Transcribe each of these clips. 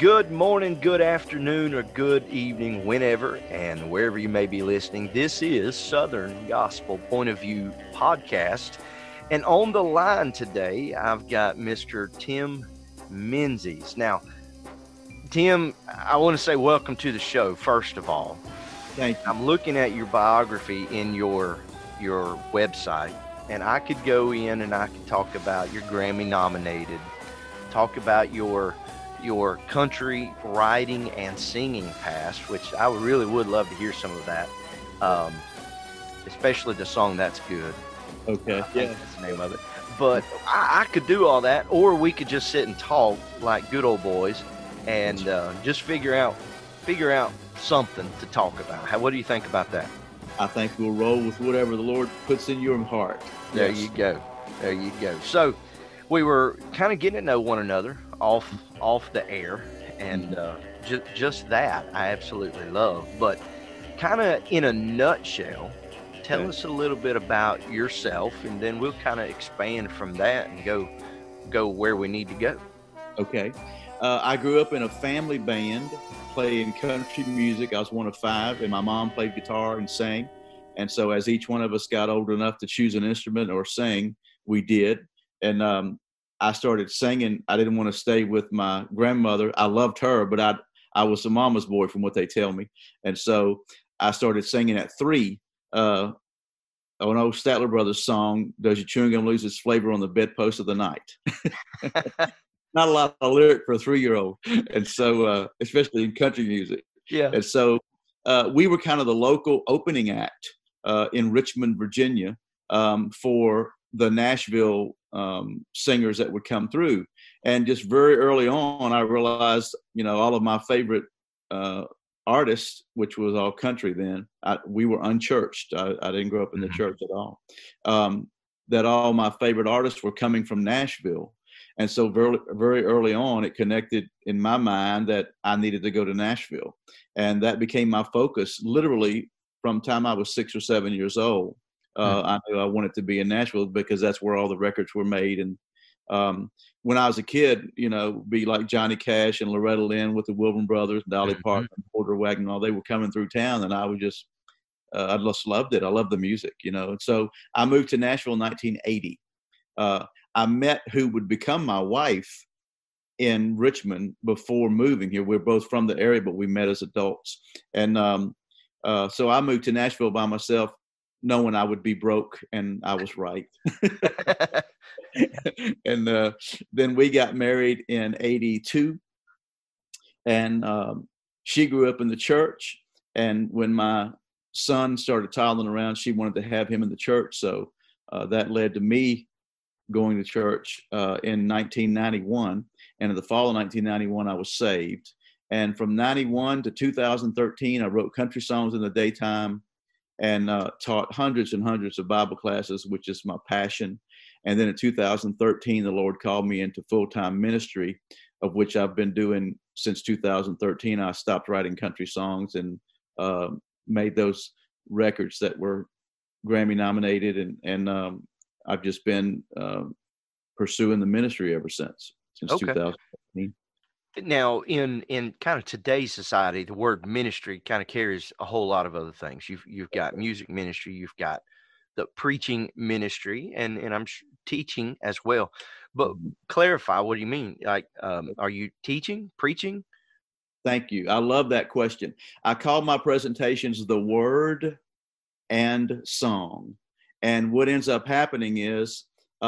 Good morning, good afternoon, or good evening, whenever and wherever you may be listening. This is Southern Gospel Point of View Podcast. And on the line today, I've got Mr. Tim Menzies. Now, Tim, I want to say welcome to the show, first of all. Thank you. I'm looking at your biography in your website, and I could go in and I could talk about your Grammy nominated, talk about your country writing and singing past, which I really would love to hear some of that, especially the song That's Good. Okay. I think that's the name of it. But I could do all that, or we could just sit and talk like good old boys and just figure out something to talk about. What do you think about that? I think we'll roll with whatever the Lord puts in your heart. There you go. There you go. So we were kind of getting to know one another off the air, and just that I absolutely love. But kind of in a nutshell, tell us a little bit about yourself, and then we'll kind of expand from that and go where we need to go. Okay. I grew up in a family band playing country music. I was one of five, and my mom played guitar and sang. And so as each one of us got old enough to choose an instrument or sing, we did. And I started singing. I didn't want to stay with my grandmother. I loved her, but I was a mama's boy from what they tell me. And so I started singing at 3. An old Statler Brothers song, "Does Your Chewing Gum Lose Its Flavor on the Bedpost of the Night?" Not a lot of lyric for a 3-year-old. And so, especially in country music. Yeah. And so we were kind of the local opening act in Richmond, Virginia, for the Nashville singers that would come through. And just very early on, I realized, all of my favorite artists, which was all country then, we were unchurched. I didn't grow up in the church at all. That all my favorite artists were coming from Nashville. And so very, very early on, it connected in my mind that I needed to go to Nashville. And that became my focus literally from the time I was 6 or 7 years old. I knew I wanted to be in Nashville because that's where all the records were made. And when I was a kid, be like Johnny Cash and Loretta Lynn with the Wilburn Brothers, Dolly Parton, Porter Wagoner, all they were coming through town, and I would just, I just loved it. I loved the music, And so I moved to Nashville in 1980. I met who would become my wife in Richmond before moving here. We're both from the area, but we met as adults. And so I moved to Nashville by myself, knowing I would be broke, and I was right. And then we got married in 82, and she grew up in the church. And when my son started toddling around, she wanted to have him in the church. So that led to me going to church in 1991. And in the fall of 1991, I was saved. And from 91 to 2013, I wrote country songs in the daytime and taught hundreds and hundreds of Bible classes, which is my passion. And then in 2013, the Lord called me into full-time ministry, of which I've been doing since 2013. I stopped writing country songs and made those records that were Grammy nominated. And I've just been pursuing the ministry ever since 2013. Now, in kind of today's society, the word ministry kind of carries a whole lot of other things. You've got music ministry, you've got the preaching ministry, and I'm teaching as well. But clarify, what do you mean? Like, are you teaching, preaching? Thank you. I love that question. I call my presentations the Word and Song. And what ends up happening is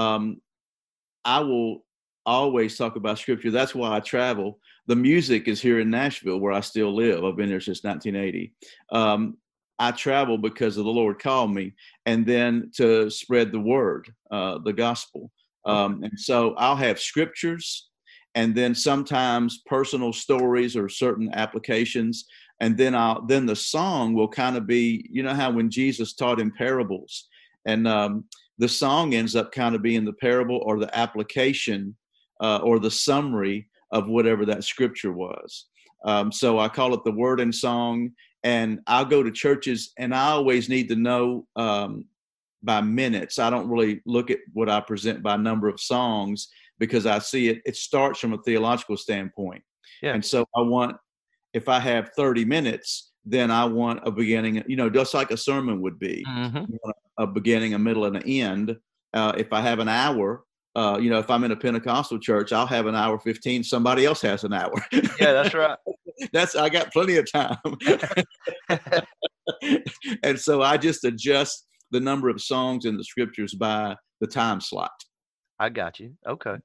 I will always talk about Scripture. That's why I travel. The music is here in Nashville, where I still live. I've been here since 1980. I travel because of the Lord called me, and then to spread the word, the gospel. And so I'll have scriptures, and then sometimes personal stories or certain applications. And then the song will kind of be, how when Jesus taught in parables, and the song ends up kind of being the parable or the application or the summary of whatever that scripture was. So I call it the Word and Song. And I'll go to churches, and I always need to know by minutes. I don't really look at what I present by number of songs, because I see it starts from a theological standpoint. Yeah. And so if I have 30 minutes, then I want a beginning, just like a sermon would be. Mm-hmm. You want a beginning, a middle, and an end. If I have an hour, if I'm in a Pentecostal church, I'll have an hour 15. Somebody else has an hour. Yeah, that's right. I got plenty of time. And so I just adjust the number of songs in the scriptures by the time slot. I got you. Okay.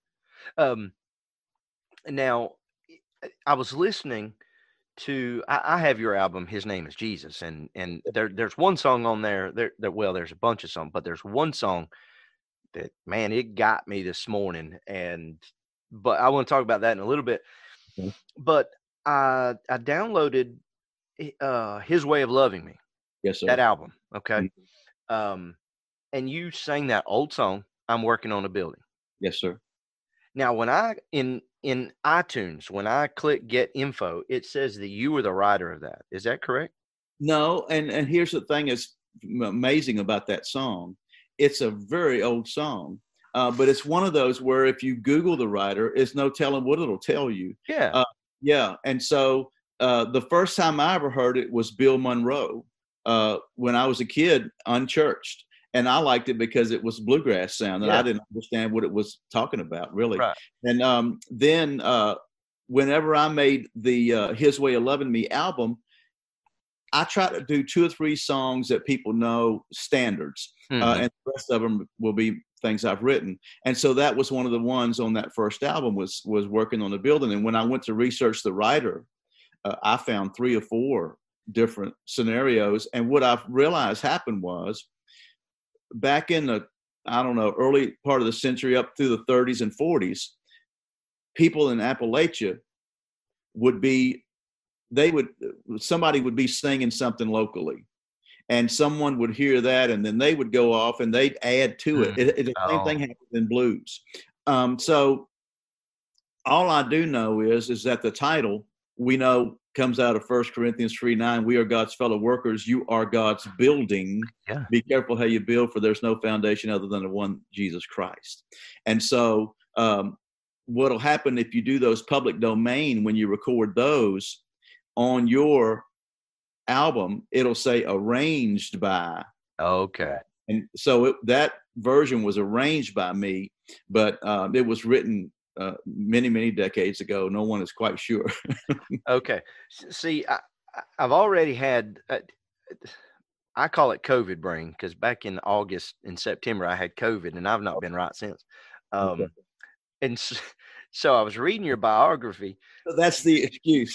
Now I was listening to, I have your album, His Name is Jesus, and there's one song on there, well, there's a bunch of songs, but there's one song that, man, it got me this morning, but I want to talk about that in a little bit. Okay. But I downloaded His Way of Loving Me. Yes, sir. That album. Okay. Mm-hmm. And you sang that old song, I'm Working on a Building. Yes, sir. Now, when in iTunes, when I click Get Info, it says that you were the writer of that. Is that correct? No, and here's the thing that's amazing about that song. It's a very old song, but it's one of those where if you Google the writer, it's no telling what it'll tell you. Yeah. Yeah. And so the first time I ever heard it was Bill Monroe when I was a kid, unchurched. And I liked it because it was bluegrass sound, and I didn't understand what it was talking about, really. Right. And then whenever I made the His Way of Loving Me album, I try to do 2 or 3 songs that people know, standards, and the rest of them will be things I've written. And so that was one of the ones on that first album was Working on the Building. And when I went to research the writer, I found 3 or 4 different scenarios. And what I've realized happened was, back in the, early part of the century up through the 30s and 40s, people in Appalachia somebody would be singing something locally, and someone would hear that, and then they would go off and they'd add to it. The same thing happens in blues. So all I do know is that the title, we know, comes out of 1 Corinthians 3:9. We are God's fellow workers. You are God's building. Yeah. Be careful how you build, for there's no foundation other than the one, Jesus Christ. And so what'll happen if you do those public domain, when you record those on your album, it'll say arranged by. Okay. And so that version was arranged by me, but it was written many, many decades ago. No one is quite sure. Okay. See, I've already had, I call it COVID brain, because back in August and September, I had COVID, and I've not been right since. Okay. And so I was reading your biography. So that's the excuse.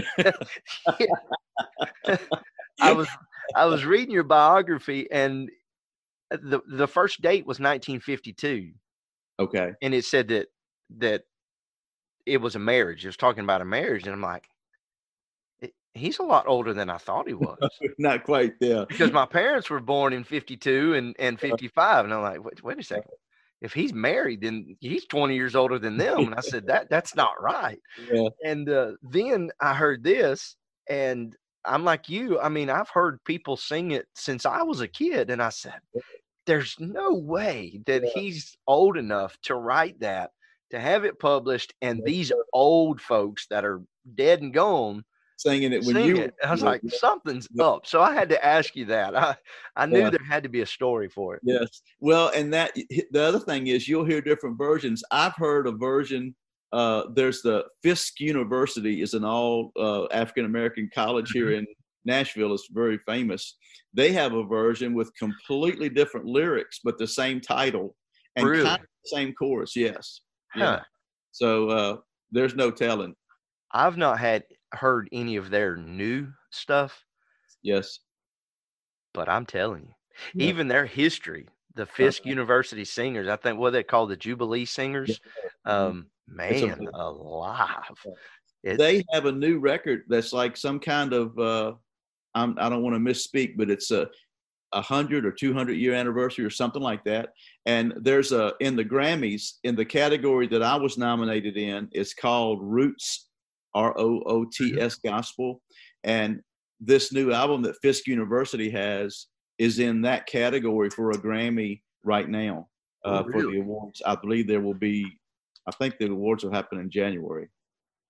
I was reading your biography, and the first date was 1952. Okay. And it said that it was a marriage. It was talking about a marriage, and I'm like, he's a lot older than I thought he was. Not quite, yeah. Because my parents were born in 52 and 55, and I'm like, wait a second. If he's married, then he's 20 years older than them. And I said, that's not right. Yeah. And then I heard this, and I'm like you. I mean, I've heard people sing it since I was a kid, and I said, there's no way that he's old enough to write that, to have it published, and these old folks that are dead and gone singing it when sing it. I was like, something's up. So I had to ask you that. I knew there had to be a story for it. Yes. Well, and the other thing is, you'll hear different versions. I've heard a version. There's the Fisk University is an all African-American college here in Nashville. It's very famous. They have a version with completely different lyrics, but the same title and Really? kind of the same chorus. Yes. Huh. Yeah. So there's no telling. I've not heard any of their new stuff. Yes. But I'm telling you, Yeah. even their history, the Fisk University singers, I think what they call the Jubilee singers, man, alive. They have a new record that's like some kind of, I don't want to misspeak, but it's a 100 or 200 year anniversary or something like that. And there's in the Grammys, in the category that I was nominated in, it's called Roots, ROOTS Gospel. And this new album that Fisk University has is in that category for a Grammy right now for the awards. I believe I think the awards will happen in January.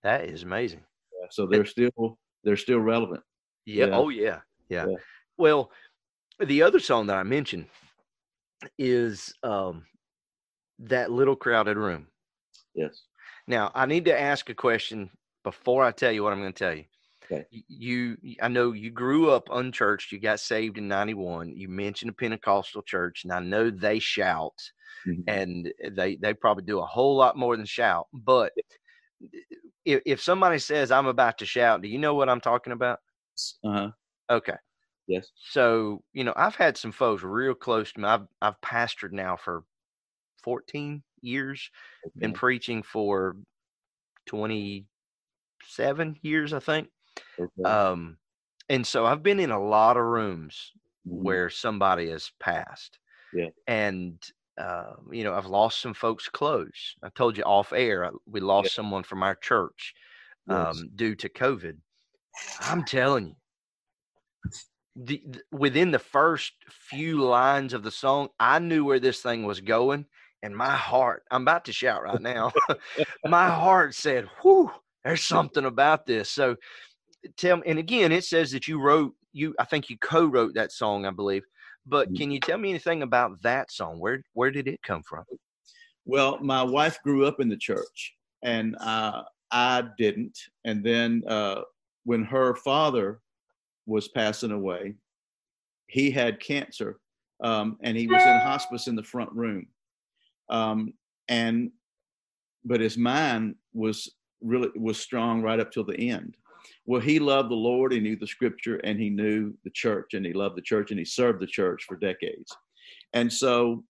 That is amazing. Yeah, so they're still relevant. Yeah. Yeah, Oh, yeah. Yeah. yeah. Well, the other song that I mentioned is That Little Crowded Room. Yes. Now, I need to ask a question before I tell you what I'm going to tell you. Okay. I know you grew up unchurched. You got saved in 91. You mentioned a Pentecostal church, and I know they shout, Mhm. and they probably do a whole lot more than shout. But if somebody says I'm about to shout, do you know what I'm talking about? Uh-huh. Okay. Yes. So, I've had some folks real close to me. I've pastored now for 14 years, been Okay. preaching for 27 years, I think. Okay. Um, and so I've been in a lot of rooms Mhm. where somebody has passed, Yeah. and I've lost some folks close. I told you off air, we Yeah. lost someone from our church Yes. due to COVID. I'm telling you, within the first few lines of the song, I knew where this thing was going, and my heart, I'm about to shout right now. My heart said, whew, there's something about this. So tell me, and again, it says that I think you co-wrote that song, I believe. But can you tell me anything about that song? Where did it come from? Well, my wife grew up in the church, and I didn't. And then when her father was passing away, he had cancer, and he was in hospice in the front room. Um, and but his mind was strong right up till the end. Well, he loved the Lord, he knew the scripture, and he knew the church, and he loved the church, and he served the church for decades. And so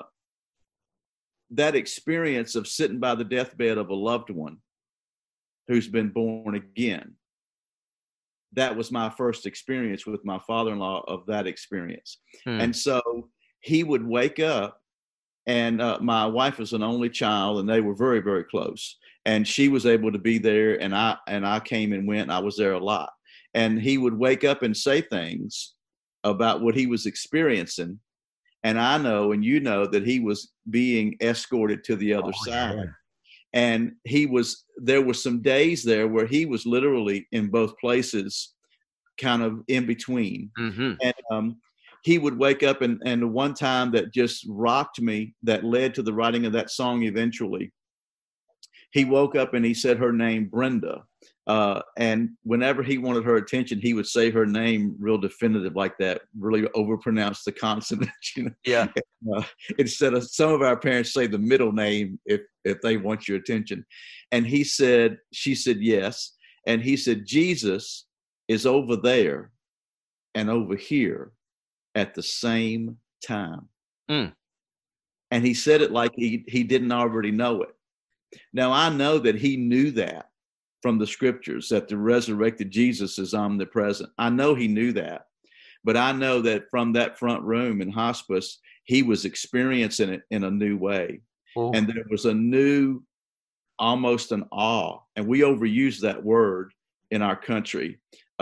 that experience of sitting by the deathbed of a loved one who's been born again, that was my first experience with my father-in-law of that experience. Hmm. And so he would wake up, and my wife was an only child, and they were very, very close. And she was able to be there, and I came and went. And I was there a lot. And he would wake up and say things about what he was experiencing, and I know, and you know, that he was being escorted to the other Oh, side. yeah. And there were some days there where he was literally in both places, kind of in between. Mm-hmm. And he would wake up, and the one time that just rocked me, that led to the writing of that song eventually, he woke up and he said her name, Brenda. And whenever he wanted her attention, he would say her name real definitive like that, really overpronounce the consonant, Yeah. uh, instead of some of our parents say the middle name if they want your attention. And she said yes. And he said, Jesus is over there and over here at the same time. Mm. And he said it like he didn't already know it. Now, I know that he knew that from the scriptures, that the resurrected Jesus is omnipresent. I know he knew that. But I know that from that front room in hospice, he was experiencing it in a new way. Oh. And there was a new, almost an awe. And we overuse that word in our country.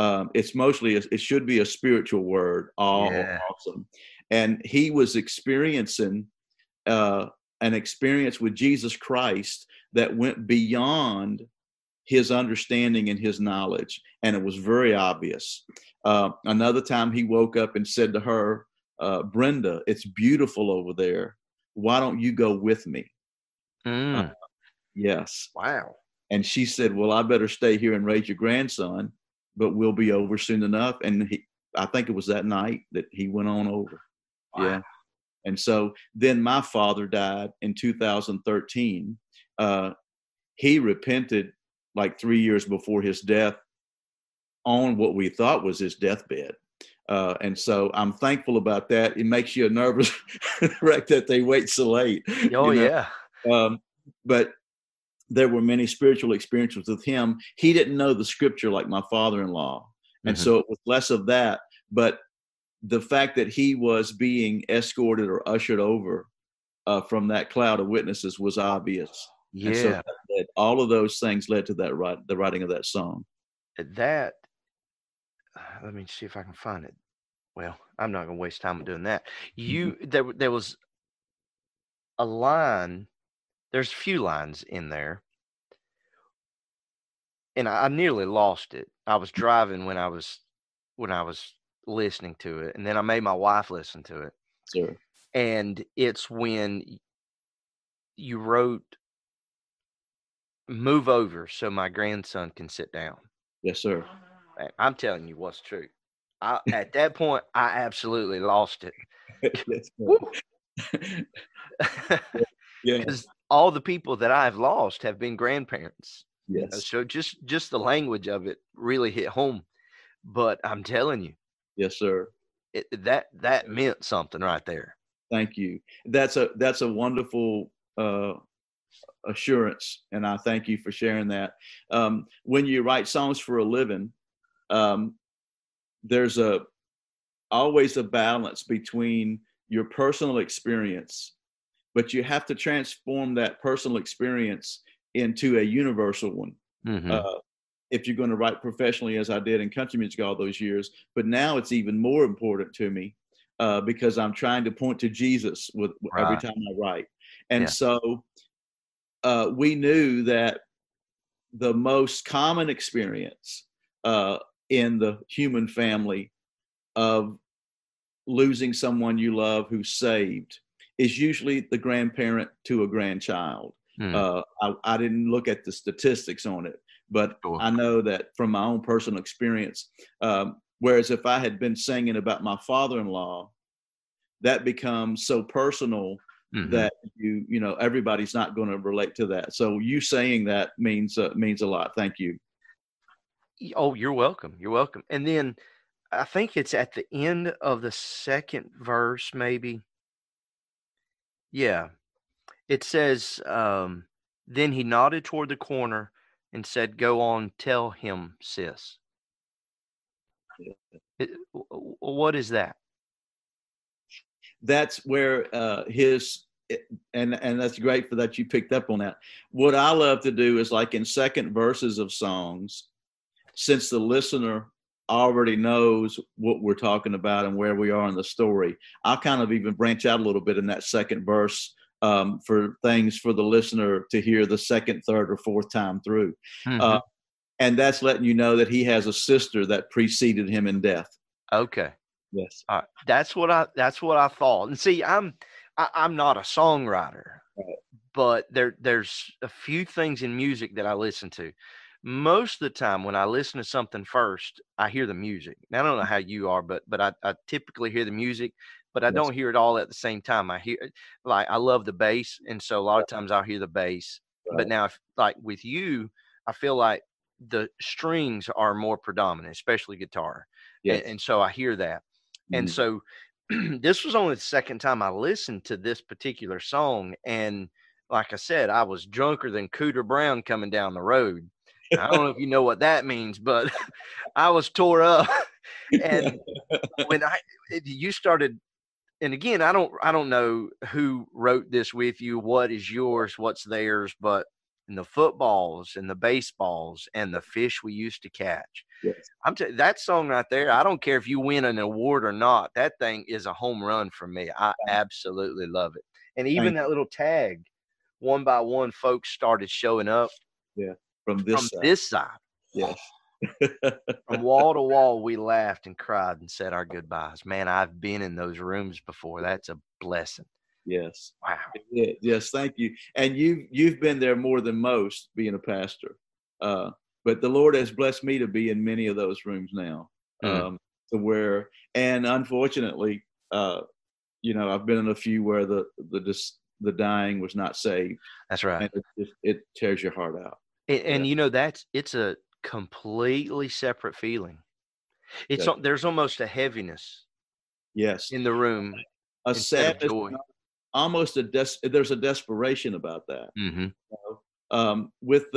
It should be a spiritual word, awe or Yeah. awesome. And he was experiencing an experience with Jesus Christ that went beyond his understanding and his knowledge, and it was very obvious. Another time he woke up and said to her, Brenda, it's beautiful over there. Why don't you go with me? Mm. Yes. Wow. And she said, well, I better stay here and raise your grandson, but we'll be over soon enough. And I think it was that night that he went on over. Wow. Yeah. And so then my father died in 2013. He repented like 3 years before his death on what we thought was his deathbed. And so I'm thankful about that. It makes you a nervous wreck that they wait so late. Oh, yeah. But there were many spiritual experiences with him. He didn't know the scripture like my father-in-law. And so it was less of that. But the fact that he was being escorted or ushered over from that cloud of witnesses was obvious. Yeah. And so all of those things led to the writing of that song. That, let me see if I can find it. Well, I'm not going to waste time doing that. There was a line, there's a few lines in there and I nearly lost it. I was driving when I was listening to it, and then I made my wife listen to it. Sir. And it's when you wrote "Move over so my grandson can sit down." Yes, sir. I'm telling you what's true. At that point, I absolutely lost it. Yes, Woo! yes, Because all the people that I've lost have been grandparents. yes, So just the language of it really hit home. But I'm telling you, yes, sir. that meant something right there. Thank you. That's a wonderful assurance, and I thank you for sharing that. When you write songs for a living, there's always a balance between your personal experience, but you have to transform that personal experience into a universal one. Mm-hmm. If you're going to write professionally, as I did in country music all those years, but now it's even more important to me because I'm trying to point to Jesus with every Right. time I write. And Yeah. so we knew that the most common experience in the human family of losing someone you love who's saved is usually the grandparent to a grandchild. Mm, I didn't look at the statistics on it, but sure. I know that from my own personal experience. Whereas if I had been singing about my father-in-law, that becomes so personal Mm-hmm. that you know everybody's not going to relate to that. So you saying that means a lot. Thank you. Oh, you're welcome. You're welcome. And then I think it's at the end of the second verse, maybe. Yeah. It says, then he nodded toward the corner and said, "Go on, tell him, sis." What is that? That's where and that's great for that you picked up on that. What I love to do is like in second verses of songs, since the listener already knows what we're talking about and where we are in the story, I'll kind of even branch out a little bit in that second verse for things for the listener to hear the second, third, or fourth time through. Mm-hmm. And that's letting you know that he has a sister that preceded him in death. Okay. Yes. That's what I thought. And see, I'm not a songwriter, Right. but there's a few things in music that I listen to. Most of the time when I listen to something first, I hear the music. Now, I don't know how you are, but I typically hear the music, but I Yes. don't hear it all at the same time. I hear, like, I love the bass, and so a lot of times I'll hear the bass. But Right. now, like with you, I feel like the strings are more predominant, especially guitar, Yes. and so I hear that. And Mhm. so this was only the second time I listened to this particular song, and like I said, I was drunker than Cooter Brown coming down the road. I don't know if you know what that means, but I was tore up. And when you started, and again, I don't know who wrote this with you, what is yours, what's theirs, but in the footballs and the baseballs and the fish we used to catch. Yes. That song right there. I don't care if you win an award or not. That thing is a home run for me. I absolutely love it. And even Thank that little tag, one by one, folks started showing up you. Yeah. From from this side. this side. Yes. From wall to wall, we laughed and cried and said our goodbyes. Man, I've been in those rooms before. That's a blessing. Yes. Wow. Yeah, yes, thank you. And you've been there more than most being a pastor. But the Lord has blessed me to be in many of those rooms now. Mm, To where, and unfortunately, I've been in a few where the dying was not saved, that's right. and it tears your heart out. And Yeah. it's a completely separate feeling. That, There's almost a heaviness yes, in the room a instead of sadness, joy. almost there's a desperation about that. Mm-hmm. With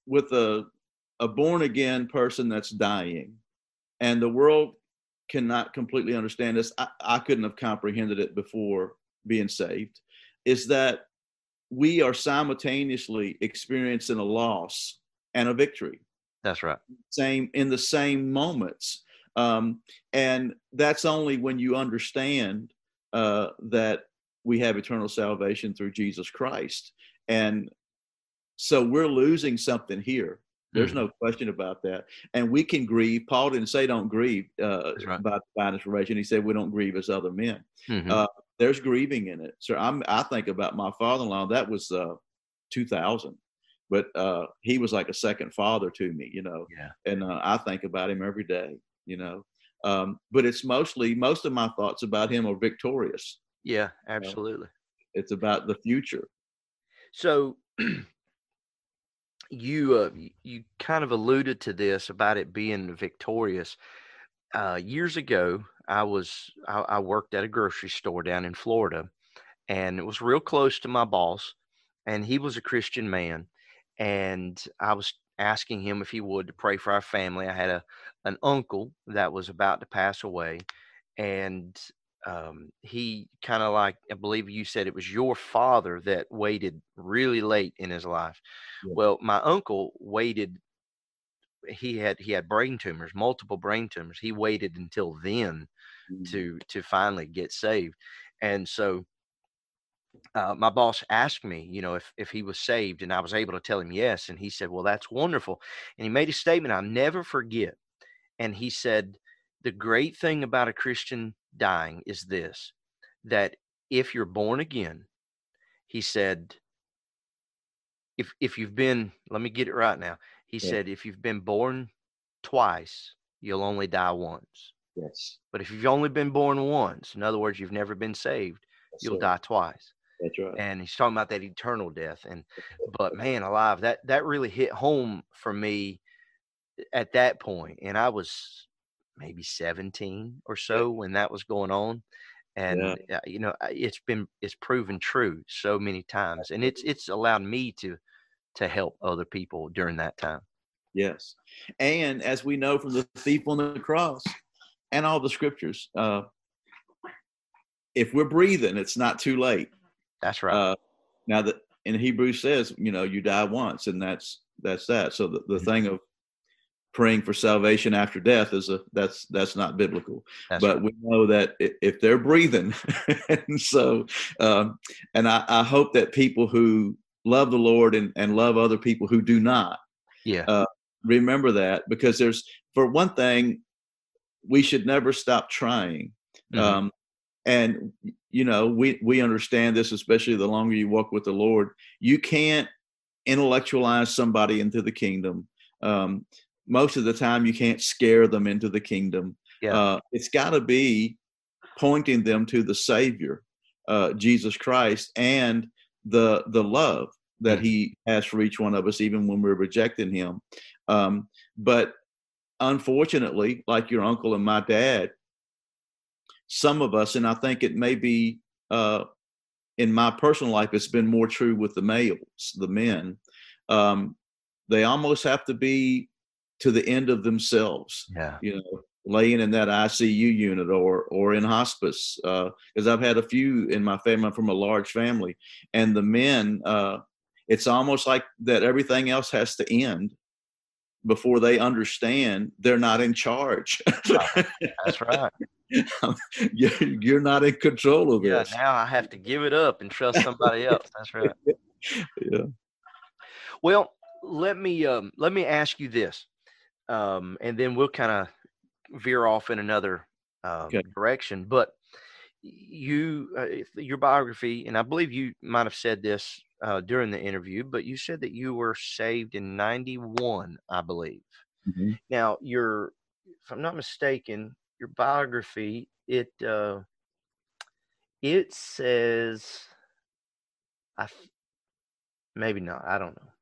a born again person that's dying, and the world cannot completely understand this. I couldn't have comprehended it before being saved. Is that we are simultaneously experiencing a loss and a victory, That's right. same in the same moments, and that's only when you understand that we have eternal salvation through Jesus Christ, and so we're losing something here, There's no question about that. And we can grieve. Paul didn't say don't grieve That's right. by divine inspiration. He said we don't grieve as other men. Mm-hmm. There's grieving in it. So I think about my father-in-law. That was 2000, but he was like a second father to me, Yeah. And I think about him every day, but it's most of my thoughts about him are victorious. Yeah, absolutely. It's about the future. So you kind of alluded to this about it being victorious. Years ago, I worked at a grocery store down in Florida, and it was real close to my boss, and he was a Christian man, and I was asking him if he would to pray for our family. I had an uncle that was about to pass away, and he kind of, like, I believe you said it was your father that waited really late in his life. Yeah. Well, my uncle waited. He had brain tumors, multiple brain tumors. He waited until then to finally get saved. And so my boss asked me, if he was saved, and I was able to tell him yes. And he said, well, that's wonderful. And he made a statement I'll never forget. And he said, the great thing about a Christian dying is this, that if you're born again, he said, if you've been, let me get it right now. He said, if you've been born twice, you'll only die once. Yes. But if you've only been born once, in other words, you've never been saved, you'll die twice. That's right. And he's talking about that eternal death. But man alive, that really hit home for me at that point. And I was maybe 17 or so when that was going on. And it's proven true so many times, and it's allowed me to help other people during that time. Yes. And as we know from the thief on the cross and all the scriptures, if we're breathing, it's not too late. That's right. Now that in Hebrews says, you die once, and that's that. So the thing of praying for salvation after death that's not biblical. But right. We know that if they're breathing, and so and I hope that people who love the Lord and love other people who do not, remember that, because for one thing, we should never stop trying. Mm-hmm. And we understand this, especially the longer you walk with the Lord. You can't intellectualize somebody into the kingdom. Most of the time, you can't scare them into the kingdom. Yeah. It's got to be pointing them to the Savior, Jesus Christ, and the love that He has for each one of us, even when we're rejecting Him. But unfortunately, like your uncle and my dad, some of us, and I think it may be in my personal life, it's been more true with the males, the men. They almost have to be to the end of themselves, laying in that ICU unit or in hospice. Because I've had a few in my family. I'm from a large family, and the men, it's almost like that everything else has to end before they understand they're not in charge. That's right. You're not in control of this. Now I have to give it up and trust somebody else. That's right. Yeah. Well, let me ask you this, and then we'll kind of veer off in another direction. But your biography, and I believe you might have said this during the interview, but you said that you were saved in 91, I believe. Mm-hmm. Now, if I'm not mistaken, your biography, it says, maybe not, I don't know.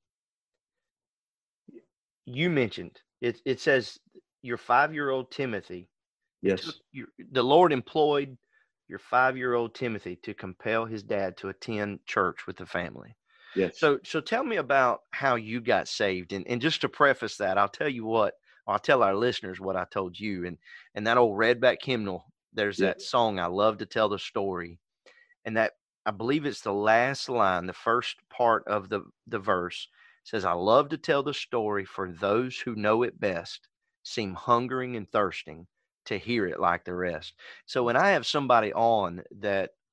You mentioned it says your 5-year-old Timothy. Yes. The Lord employed your 5-year-old Timothy to compel his dad to attend church with the family. Yes. So tell me about how you got saved. And just to preface that, I'll tell our listeners what I told you. And that old Redback hymnal, there's that song, I Love to Tell the Story. And that, I believe it's the last line, the first part of the verse says, I love to tell the story, for those who know it best seem hungering and thirsting to hear it like the rest. So when I have somebody on that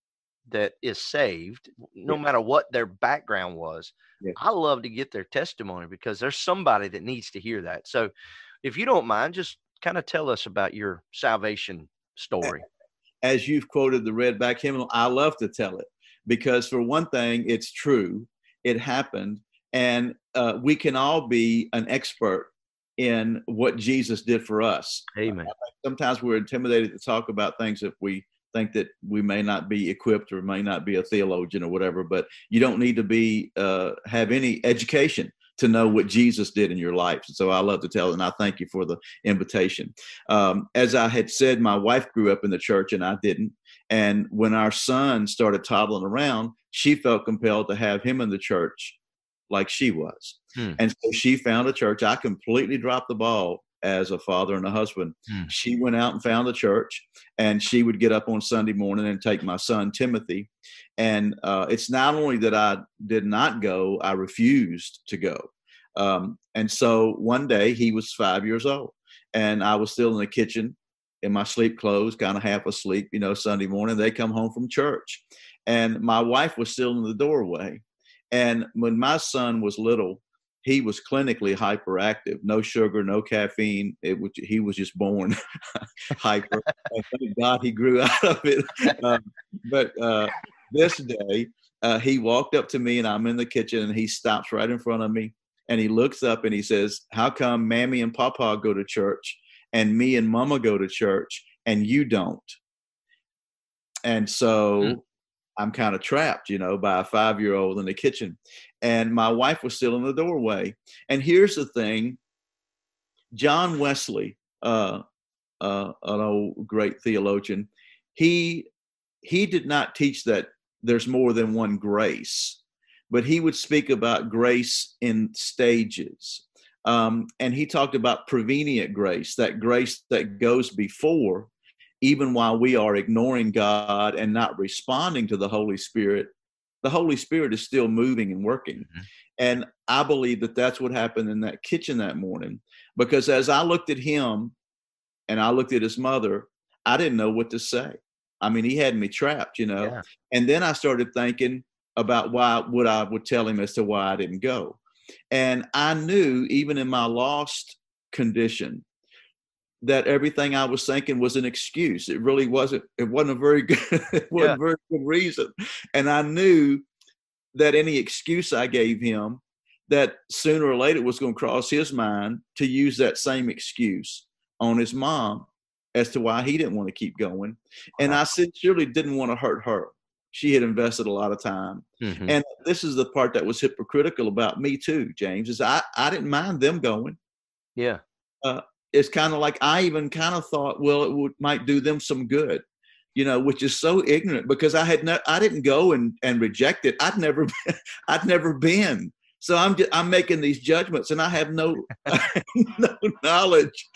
that is saved, no Yeah. matter what their background was, Yeah. I love to get their testimony because there's somebody that needs to hear that. So if you don't mind, just kind of tell us about your salvation story. As you've quoted the Redback hymnal, I love to tell it because, for one thing, it's true. It happened. And we can all be an expert in what Jesus did for us. Amen. Sometimes we're intimidated to talk about things if we think that we may not be equipped or may not be a theologian or whatever, but you don't need to be have any education to know what Jesus did in your life. So I love to tell it, and I thank you for the invitation. As I had said, my wife grew up in the church and I didn't. And when our son started toddling around, she felt compelled to have him in the church like she was. And so she found a church. I completely dropped the ball as a father and a husband. She went out and found a church, and she would get up on Sunday morning and take my son Timothy. And it's not only that I did not go, I refused to go. And so one day he was 5 years old, and I was still in the kitchen in my sleep clothes, kind of half asleep, Sunday morning. They come home from church, and my wife was still in the doorway. And when my son was little, he was clinically hyperactive, no sugar, no caffeine. He was just born hyper. And thank God he grew out of it. But this day, he walked up to me, and I'm in the kitchen, and he stops right in front of me, and he looks up and he says, "How come Mammy and Papa go to church and me and Mama go to church and you don't?" And so I'm kind of trapped, by a 5-year-old in the kitchen. And my wife was still in the doorway. And here's the thing. John Wesley, an old great theologian, he did not teach that there's more than one grace, but he would speak about grace in stages. And he talked about prevenient grace, that grace that goes before. Even while we are ignoring God and not responding to the Holy Spirit is still moving and working. And I believe that that's what happened in that kitchen that morning, because as I looked at him and I looked at his mother, I didn't know what to say. I mean, he had me trapped, Yeah. And then I started thinking about what I would tell him as to why I didn't go. And I knew, even in my lost condition, that everything I was thinking was an excuse. It really wasn't. It wasn't a very good, a very good reason. And I knew that any excuse I gave him, that sooner or later it was going to cross his mind to use that same excuse on his mom as to why he didn't want to keep going. And I sincerely didn't want to hurt her. She had invested a lot of time. And this is the part that was hypocritical about me too, James, is I didn't mind them going. Yeah. It's kind of like I even kind of thought, well, might do them some good, which is so ignorant, because I didn't go and reject it. I'd never been. So I'm making these judgments, and I have no knowledge.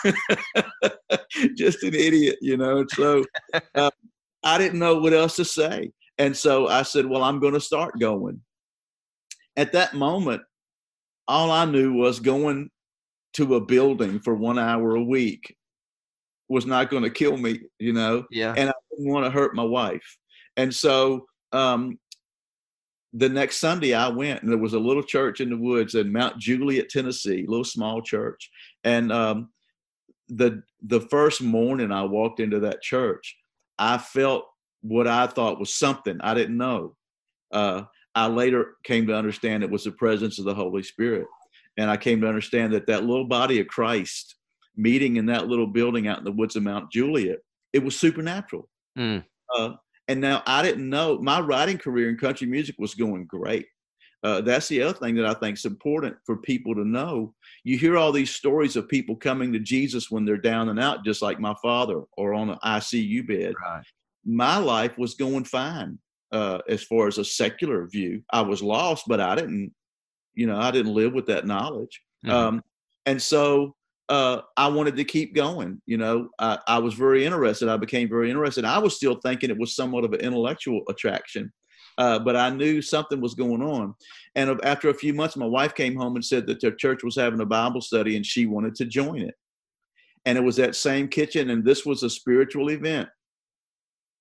Just an idiot, So I didn't know what else to say, and so I said, well, I'm going to start going. At that moment, all I knew was going to a building for 1 hour a week was not going to kill me, Yeah. And I didn't want to hurt my wife. And so the next Sunday I went, and there was a little church in the woods in Mount Juliet, Tennessee, a little small church. And the first morning I walked into that church, I felt what I thought was something I didn't know. I later came to understand it was the presence of the Holy Spirit. And I came to understand that little body of Christ meeting in that little building out in the woods of Mount Juliet, it was supernatural. And now I didn't know, my writing career in country music was going great. That's the other thing that I think is important for people to know. You hear all these stories of people coming to Jesus when they're down and out, just like my father, or on an ICU bed. Right. My life was going fine as far as a secular view. I was lost, but I didn't live with that knowledge. And so I wanted to keep going. I was very interested. I became very interested. I was still thinking it was somewhat of an intellectual attraction, but I knew something was going on. And after a few months, my wife came home and said that their church was having a Bible study and she wanted to join it. And it was that same kitchen, and this was a spiritual event.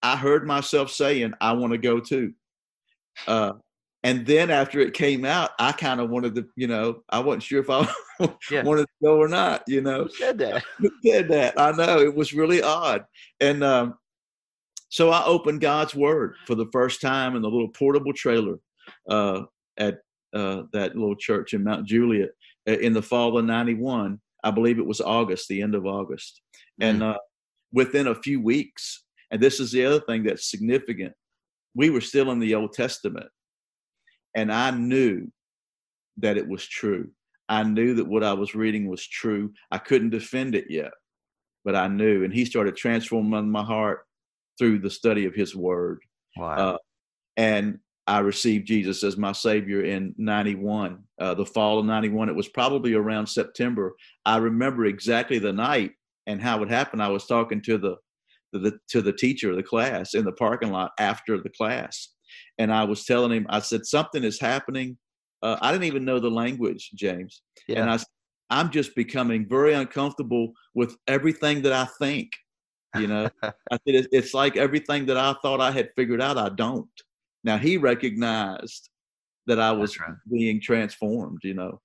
I heard myself saying, I want to go too. And then after it came out, I kind of wanted to, I wasn't sure if I wanted to go or not, Who said that? Who said that? I know, it was really odd. And so I opened God's Word for the first time in the little portable trailer at that little church in Mount Juliet in the fall of '91. I believe it was August, the end of August. And within a few weeks, and this is the other thing that's significant, we were still in the Old Testament. And I knew that it was true. I knew that what I was reading was true. I couldn't defend it yet, but I knew. And he started transforming my heart through the study of his word. Wow. And I received Jesus as my Savior in '91, the fall of '91. It was probably around September. I remember exactly the night and how it happened. I was talking to the teacher of the class in the parking lot after the class. And I was telling him, I said, something is happening. I didn't even know the language, James. Yeah. And I'm just becoming very uncomfortable with everything that I think. I said, it's like everything that I thought I had figured out, I don't. Now, he recognized that I was being transformed,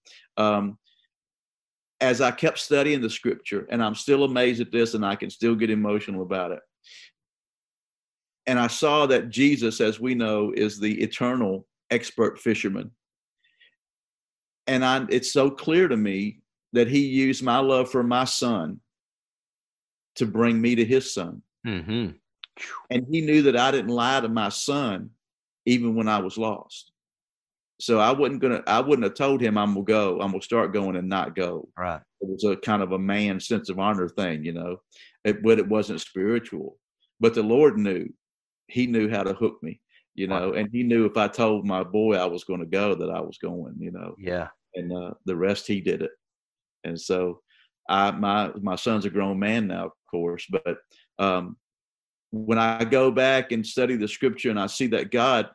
as I kept studying the scripture, and I'm still amazed at this, and I can still get emotional about it. And I saw that Jesus, as we know, is the eternal expert fisherman. And it's so clear to me that he used my love for my son to bring me to his son. Mm-hmm. And he knew that I didn't lie to my son, even when I was lost. So I wouldn't have told him I'm gonna start going and not go. Right. It was a kind of a man sense of honor thing, but it wasn't spiritual. But the Lord knew. He knew how to hook me, Wow. And he knew if I told my boy I was going to go, that I was going, Yeah. And the rest, he did it. And so my son's a grown man now, of course, but when I go back and study the scripture and I see that God,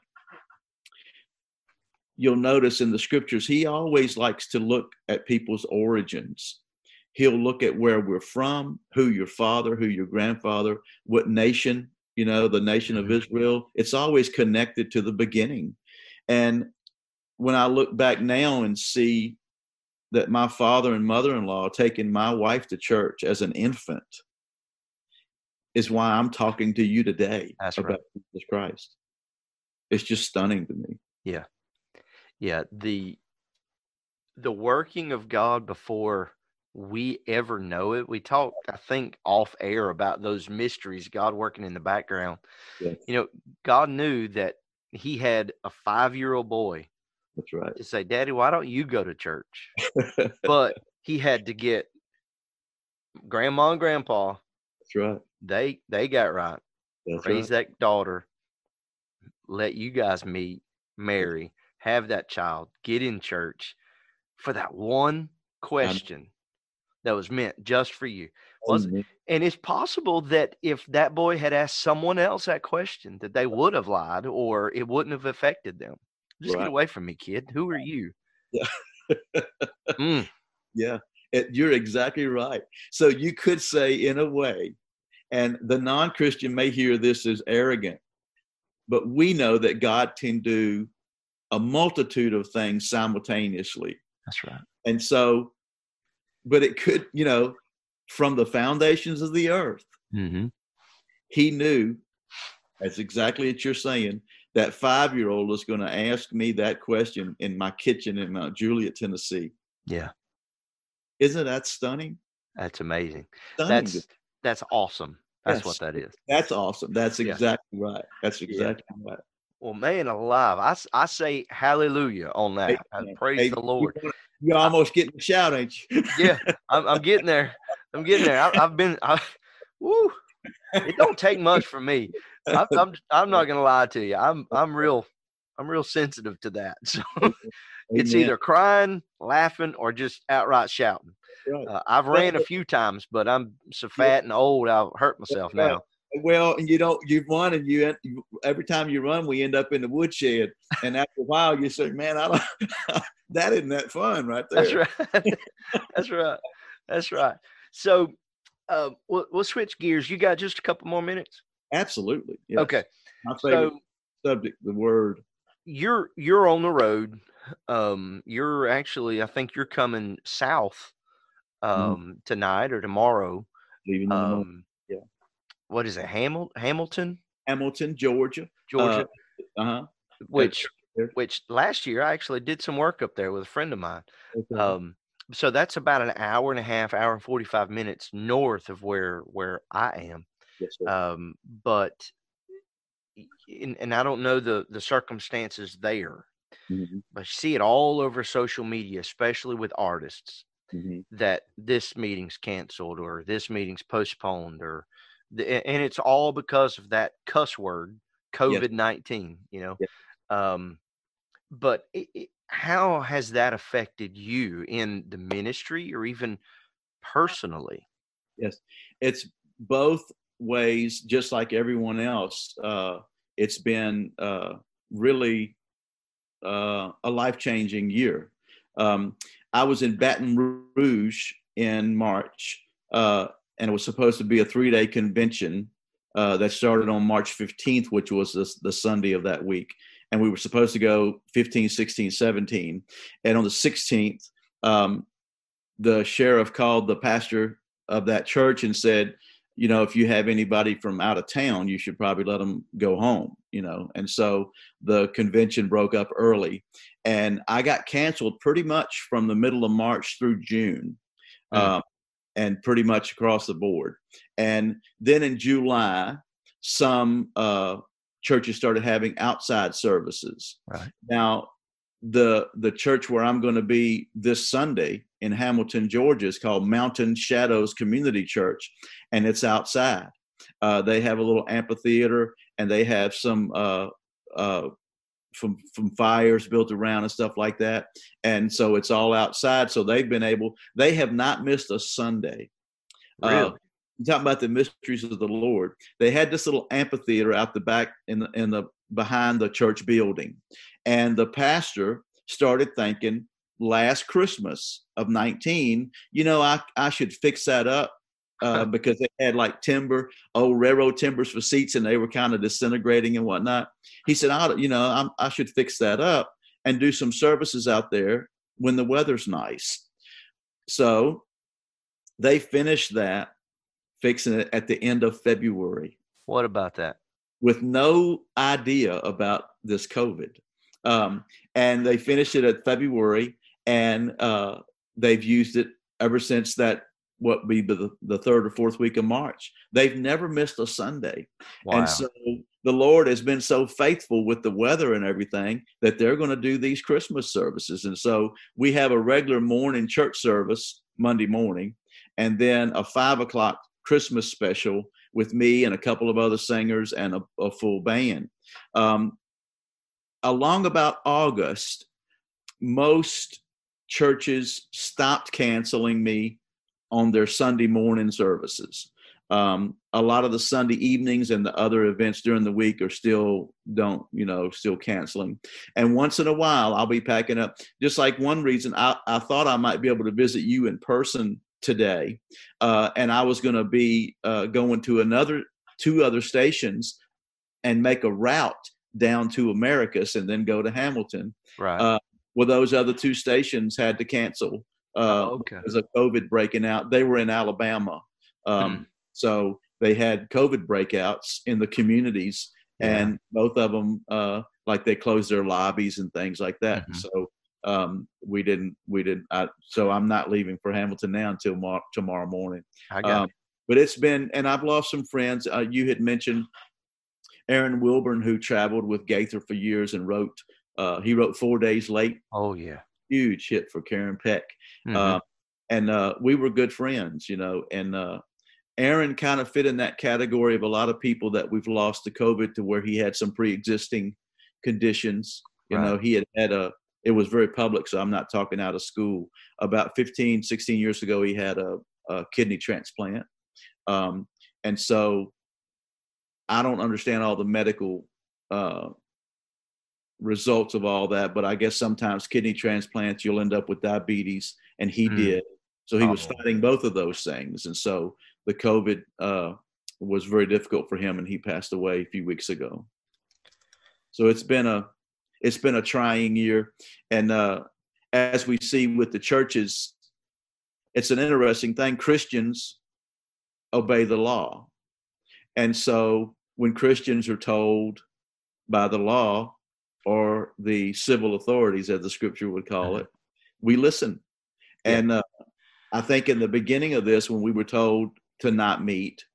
you'll notice in the scriptures, he always likes to look at people's origins. He'll look at where we're from, who your father, who your grandfather, what nation, the nation of Israel. It's always connected to the beginning. And when I look back now and see that my father and mother-in-law taking my wife to church as an infant is why I'm talking to you today about Jesus Christ. It's just stunning to me. Yeah. Yeah. The working of God before we ever know it. We talked, I think, off air about those mysteries, God working in the background. Yes. God knew that he had a 5-year-old boy. That's right. To say, Daddy, why don't you go to church? But he had to get grandma and grandpa. That's right. They got right. That's Raise right. that daughter. Let you guys meet, marry, have that child, get in church for that one question that was meant just for you. And it's possible that if that boy had asked someone else that question, that they would have lied or it wouldn't have affected them. Just get away from me, kid. Who are you? Yeah. Yeah. You're exactly right. So you could say, in a way, and the non-Christian may hear this as arrogant, but we know that God can do a multitude of things simultaneously. That's right. And so, but it could, from the foundations of the earth, he knew, that's exactly what you're saying, that 5-year-old is going to ask me that question in my kitchen in Mount Juliet, Tennessee. Yeah. Isn't that stunning? That's amazing. Stunning. That's awesome. That's what that is. That's awesome. That's exactly right. That's exactly right. Well, man alive, I say hallelujah on that. Praise the Lord. You're almost getting a shout, ain't you? Yeah, I'm getting there. Woo. It don't take much for me. I'm not gonna lie to you. I'm real sensitive to that. So it's either crying, laughing, or just outright shouting. Right. I've ran a few times, but I'm so fat and old, I'll hurt myself now. Well, you've run, and every time you run, we end up in the woodshed. And after a while, you say, "Man, that isn't that fun, right there." That's right. That's right. So we'll switch gears. You got just a couple more minutes? Absolutely. Yes. Okay. My favorite So subject, the word. you're on the road. You're actually, I think you're coming south Mhm. tonight or tomorrow. Leaving in the morning. Um, Yeah. what is it? Hamilton, Hamilton, Georgia. Uh, Georgia, uh-huh. At which there. last year I actually did some work up there with a friend of mine. Okay. Um, so that's about an hour and a half, hour and 45 minutes north of where I am. Yes, sir. But and I don't know the circumstances there, Mm-hmm. but I see it all over social media, especially with artists, Mm-hmm. that this meeting's canceled or this meeting's postponed, and it's all because of that cuss word, Yes. COVID-19. Yes. Um, but how has that affected you in the ministry or even personally? Yes. It's both ways, just like everyone else. It's been really a life-changing year. Um, I was in Baton Rouge in March, and it was supposed to be a 3-day convention that started on March 15th, which was the Sunday of that week. And we were supposed to go 15, 16, 17. And on the 16th, um, the sheriff called the pastor of that church and said, if you have anybody from out of town, you should probably let them go home. And so the convention broke up early, and I got canceled pretty much from the middle of March through June, Mm, um, and pretty much across the board. And then in July, some churches started having outside services. right. Now, the church where I'm going to be this Sunday in Hamilton, Georgia, is called Mountain Shadows Community Church, and it's outside. They have a little amphitheater, and they have some from fires built around and stuff like that, and so it's all outside. So they have not missed a Sunday. Uh, Really? talking about the mysteries of the Lord. They had this little amphitheater out the back in the behind the church building, and the pastor started thinking last Christmas of 19, I should fix that up. Because they had like old railroad timbers for seats, and they were kind of disintegrating and whatnot. He said, I should fix that up and do some services out there when the weather's nice. So they finished that, fixing it at the end of February What about that? with no idea about this COVID. And they finished it at February, and they've used it ever since that, what be the third or fourth week of March. They've never missed a Sunday. And Wow. so the Lord has been so faithful with the weather and everything that they're going to do these Christmas services. And so we have a regular morning church service Monday morning, and then a 5 o'clock Christmas special with me and a couple of other singers and a full band. Along about August, most churches stopped canceling me on their Sunday morning services. A lot of the Sunday evenings and the other events during the week are still canceling. And once in a while, I'll be packing up. Just like one reason, I thought I might be able to visit you in person today, and I was going to be going to two other stations and make a route down to Americus and then go to Hamilton. Right. Well, those other two stations had to cancel Okay. because of COVID breaking out. They were in Alabama. Hmm. So they had COVID breakouts in the communities, Yeah. and both of them, like they closed their lobbies and things like that. Mhm. So we didn't. So I'm not leaving for Hamilton now until tomorrow morning. I got But it's been, and I've lost some friends. You had mentioned Aaron Wilburn, who traveled with Gaither for years and he wrote 4 Days Late. Oh, yeah. Huge hit for Karen Peck. Mhm. And we were good friends, and Aaron kind of fit in that category of a lot of people that we've lost to COVID, to where he had some pre-existing conditions. Right. He had it was very public, so I'm not talking out of school. About 15, 16 years ago, he had a kidney transplant. And so I don't understand all the medical results of all that, but I guess sometimes kidney transplants, you'll end up with diabetes, and he Mm. did. So he was Oh, fighting both of those things. And so the COVID was very difficult for him, and he passed away a few weeks ago. So it's been a trying year, and as we see with the churches, it's an interesting thing. Christians obey the law, and so when Christians are told by the law or the civil authorities, as the scripture would call it, we listen. Yeah. And I think in the beginning of this, when we were told to not meet,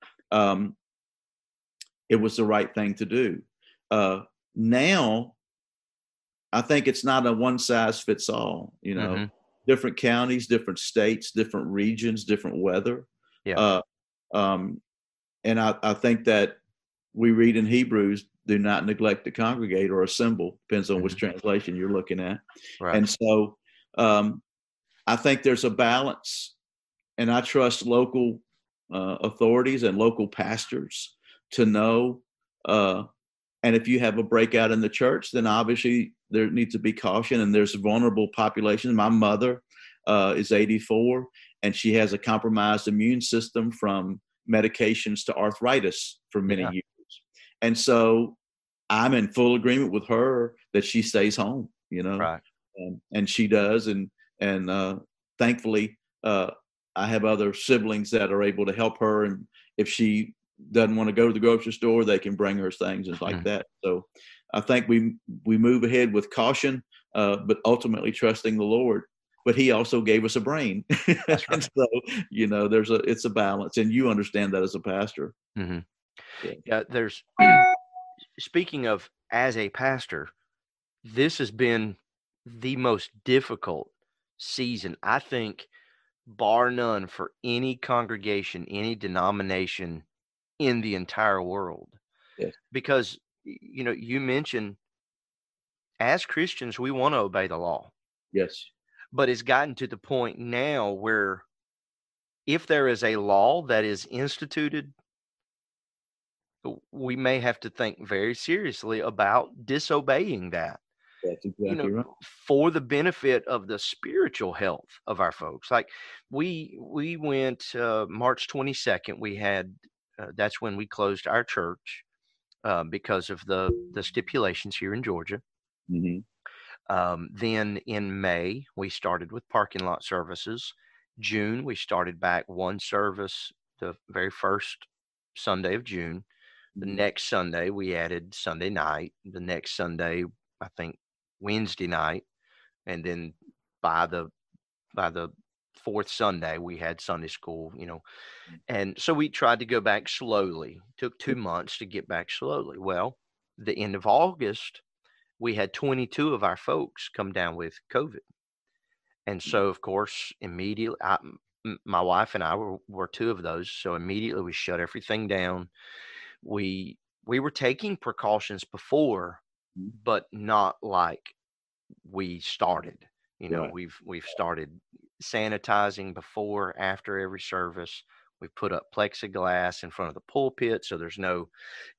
it was the right thing to do. Now, I think it's not a one size fits all, different counties, different states, different regions, different weather. Yeah. And I think that we read in Hebrews, do not neglect to congregate or assemble, depends on which translation you're looking at. Right. And so I think there's a balance, and I trust local authorities and local pastors to know. And if you have a breakout in the church, then obviously there needs to be caution, and there's vulnerable populations. My mother is 84, and she has a compromised immune system from medications to arthritis for many years. And so I'm in full agreement with her that she stays home, Right. And she does. And thankfully, I have other siblings that are able to help her. And if she doesn't want to go to the grocery store, they can bring her things and like that. So I think we move ahead with caution, but ultimately trusting the Lord. But he also gave us a brain. That's right. And so, it's a balance, and you understand that as a pastor. Mm-hmm. Yeah. There's, speaking of as a pastor, this has been the most difficult season, I think, bar none, for any congregation, any denomination in the entire world. Yes. Because, you mentioned as Christians, we want to obey the law. Yes. But it's gotten to the point now where if there is a law that is instituted, we may have to think very seriously about disobeying that. That's exactly right. For the benefit of the spiritual health of our folks. Like we went March 22nd. We had that's when we closed our church because of the stipulations here in Georgia. Mm-hmm. Then in May, we started with parking lot services. June, we started back one service the very first Sunday of June. The next Sunday, we added Sunday night. The next Sunday, I think Wednesday night. And then by the fourth Sunday, we had Sunday school, And so we tried to go back slowly. Took 2 months to get back slowly. Well, the end of August, we had 22 of our folks come down with COVID. And so, of course, immediately, my wife and I were two of those. So immediately we shut everything down. We were taking precautions before, but not like we started. Right. We've started sanitizing before, after every service. We put up plexiglass in front of the pulpit so there's no,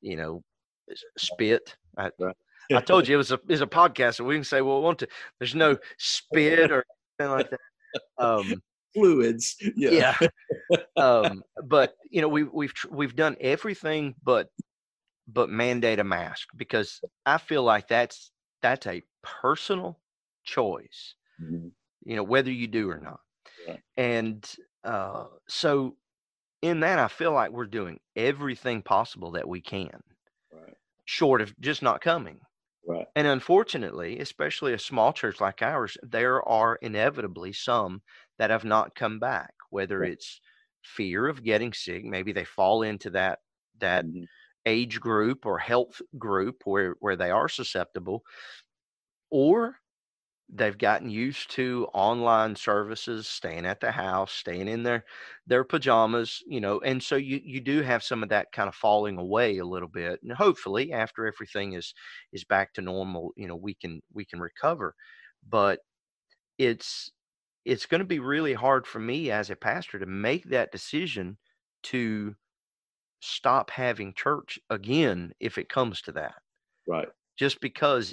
spit. Right. I told you it was a podcast, so we can say, well, there's no spit or anything like that. Fluids. Yeah. But we've done everything but mandate a mask, because I feel like that's a personal choice, whether you do or not. Right. And so in that, I feel like we're doing everything possible that we can, Right. short of just not coming. Right. And unfortunately, especially a small church like ours, there are inevitably some that have not come back, whether it's fear of getting sick. Maybe they fall into that age group or health group where they are susceptible, or they've gotten used to online services, staying at the house, staying in their pajamas, and so you do have some of that kind of falling away a little bit. And hopefully after everything is back to normal, we can recover. But it's going to be really hard for me as a pastor to make that decision to stop having church again if it comes to that. Right. Just because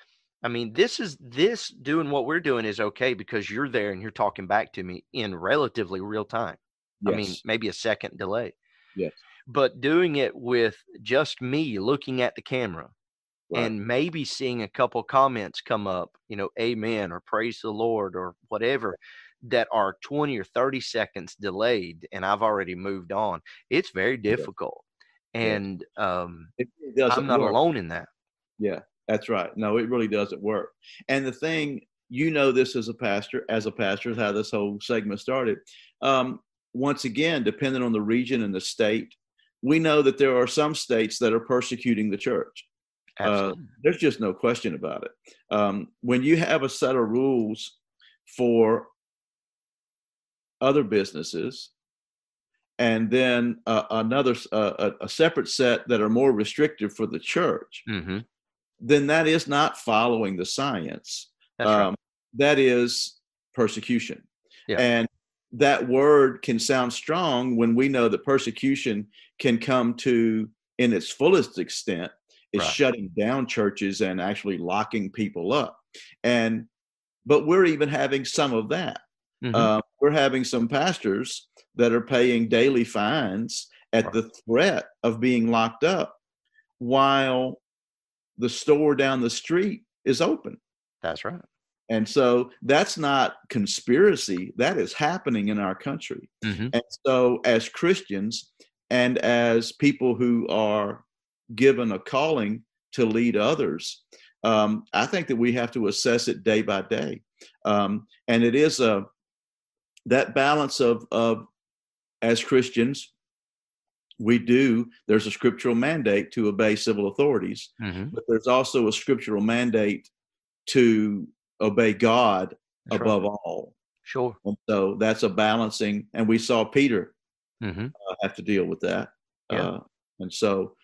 this doing what we're doing is okay because you're there and you're talking back to me in relatively real time. Yes. I mean, maybe a second delay. Yes. but doing it with just me looking at the camera Right. and maybe seeing a couple comments come up, amen or praise the Lord or whatever, that are 20 or 30 seconds delayed and I've already moved on. It's very difficult. Yes. And It really doesn't I'm not work. alone in that. Yeah, that's right. No, it really doesn't work. And the thing, this as a pastor, is how this whole segment started. Once again, depending on the region and the state, we know that there are some states that are persecuting the church. Absolutely. There's just no question about it. When you have a set of rules for other businesses, and then a separate set that are more restrictive for the church, Mm-hmm. then that is not following the science. That's right. That is persecution. Yeah. And that word can sound strong when we know that persecution can come to, in its fullest extent, is Right. shutting down churches and actually locking people up. But we're even having some of that. Mm-hmm. We're having some pastors that are paying daily fines at Right. the threat of being locked up while the store down the street is open. That's right. And so that's not conspiracy. That is happening in our country. Mm-hmm. And so as Christians and as people who are given a calling to lead others, I think that we have to assess it day by day. And it is that balance of as Christians, there's a scriptural mandate to obey civil authorities, Mm-hmm. but there's also a scriptural mandate to obey God That's above right. all. Sure. And so that's a balancing, and we saw Peter Mm-hmm. have to deal with that. Yeah. And so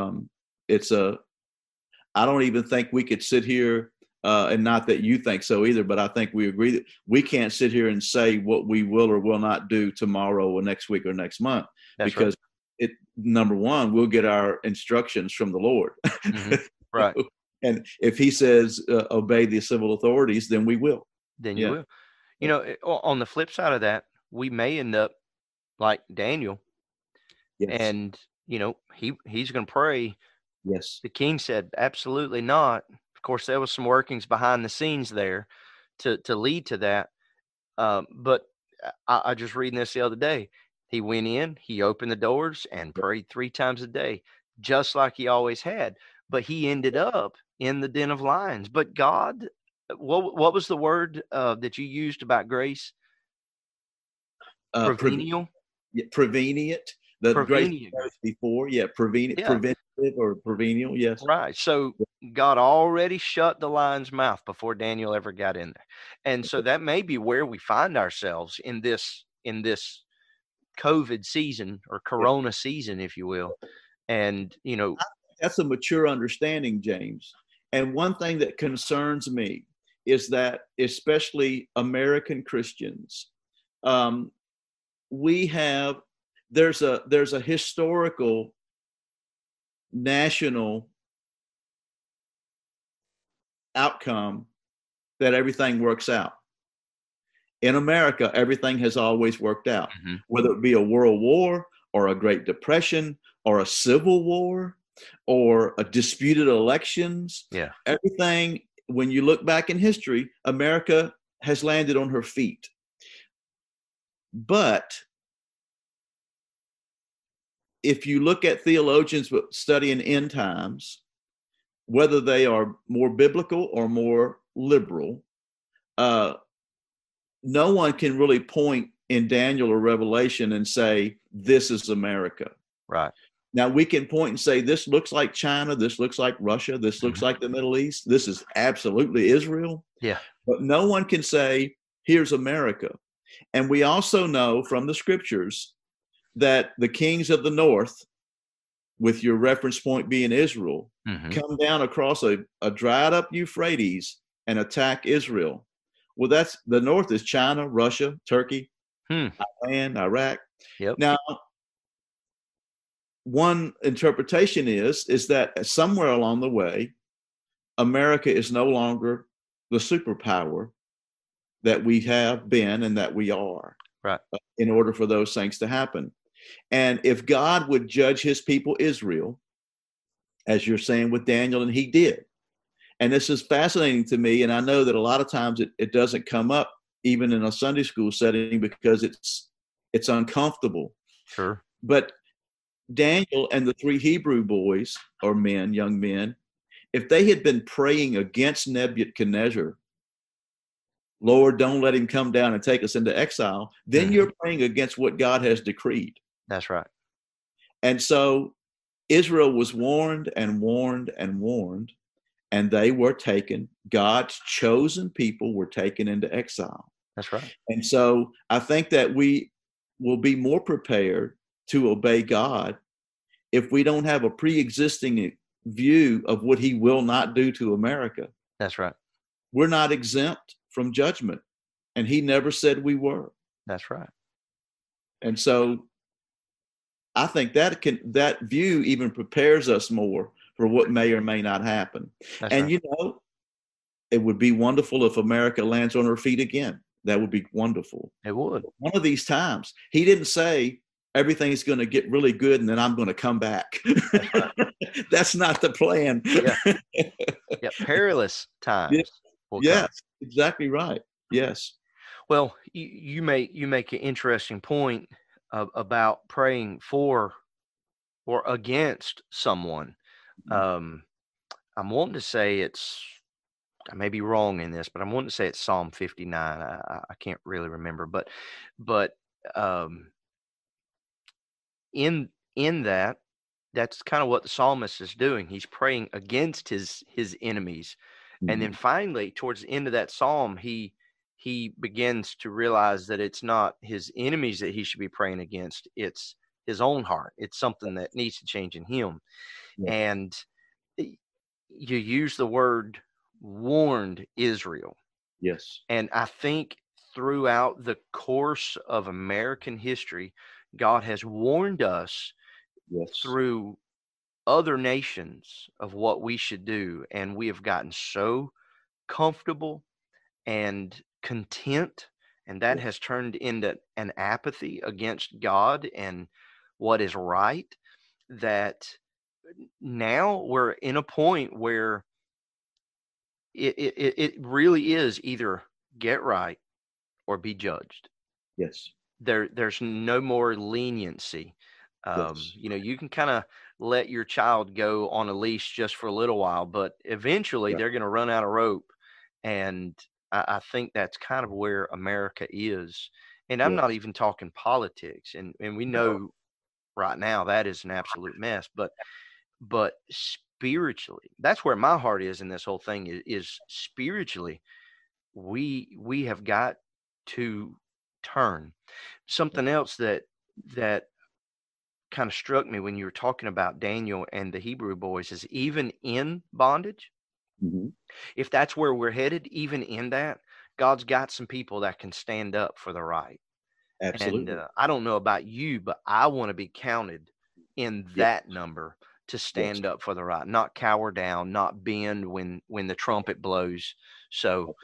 I don't even think we could sit here, and not that you think so either, but I think we agree that we can't sit here and say what we will or will not do tomorrow or next week or next month. That's because number one, we'll get our instructions from the Lord. Mm-hmm. Right. And if he says obey the civil authorities, then we will. Then you will. On the flip side of that, we may end up like Daniel. Yes. And, he's going to pray. Yes. The king said, absolutely not. Of course, there was some workings behind the scenes there to lead to that. But I just reading this the other day. He went in, he opened the doors and prayed 3 times a day, just like he always had. But he ended up in the den of lions. But God, what was the word that you used about grace? Prevenient. Prevenient. The grace before, preventative or prevenial, yes. Right. So God already shut the lion's mouth before Daniel ever got in there. And so that may be where we find ourselves in this COVID season or Corona season, if you will. And, that's a mature understanding, James. And one thing that concerns me is that, especially American Christians, there's a historical national outcome that everything works out. In America, everything has always worked out, mm-hmm. whether it be a world war or a Great Depression or a civil war or a disputed elections. Yeah. Everything, when you look back in history, America has landed on her feet. But if you look at theologians studying end times, whether they are more biblical or more liberal, no one can really point in Daniel or Revelation and say, this is America. Right. Now we can point and say, this looks like China, this looks like Russia, this looks like the Middle East, this is absolutely Israel. Yeah. But no one can say, here's America. And we also know from the scriptures that the kings of the north, with your reference point being Israel, come down across a dried up Euphrates and attack Israel. Well, that's the north is China, Russia, Turkey, Iran, Iraq. Yep. Now, one interpretation is that somewhere along the way, America is no longer the superpower that we have been and that we are. Right. In order for those things to happen. And if God would judge his people Israel, as you're saying with Daniel, and he did. And this is fascinating to me. And I know that a lot of times it doesn't come up even in a Sunday school setting because it's uncomfortable. Sure. But Daniel and the three Hebrew boys or men, young men, if they had been praying against Nebuchadnezzar, Lord, don't let him come down and take us into exile, then you're praying against what God has decreed. That's right. And so Israel was warned and warned and warned, and they were taken. God's chosen people were taken into exile. That's right. And so I think that we will be more prepared to obey God if we don't have a pre-existing view of what he will not do to America. That's right. We're not exempt from judgment, and he never said we were. That's right. And so I think that view even prepares us more for what may or may not happen. That's and right. You know, it would be wonderful if America lands on her feet again. That would be wonderful. It would. One of these times, he didn't say everything's going to get really good and then I'm going to come back. That's right. That's not the plan. Yeah. Yeah. Perilous times. Yes, exactly right. Yes. Well, you make an interesting point about praying for or against someone. I'm wanting to say I may be wrong in this, but I'm wanting to say it's Psalm 59. I can't really remember, but in that, that's kind of what the psalmist is doing. He's praying against his enemies. And then finally, towards the end of that psalm, he begins to realize that it's not his enemies that he should be praying against. It's his own heart. It's something that needs to change in him. Yeah. And you use the word warned Israel. Yes. And I think throughout the course of American history, God has warned us through other nations of what we should do. And we have gotten so comfortable and content, and that has turned into an apathy against God and what is right, that now we're in a point where it really is either get right or be judged. Yes. There's no more leniency. You can kind of let your child go on a leash just for a little while, but eventually they're going to run out of rope. And I think that's kind of where America is. And I'm not even talking politics. And we know right now that is an absolute mess. But spiritually, that's where my heart is in this whole thing is spiritually. We have got to turn. Something else that kind of struck me when you were talking about Daniel and the Hebrew boys is even in bondage, if that's where we're headed, even in that, God's got some people that can stand up for the right. Absolutely. And I don't know about you, but I want to be counted in that number to stand up for the right, not cower down, not bend when the trumpet blows. So,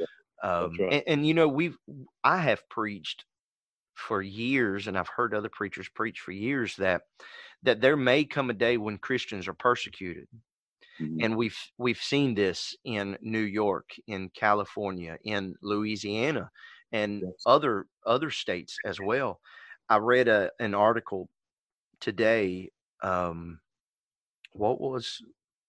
I have preached for years, and I've heard other preachers preach for years that there may come a day when Christians are persecuted. And we've seen this in New York, in California, in Louisiana, and other states as well. I read an article today. What was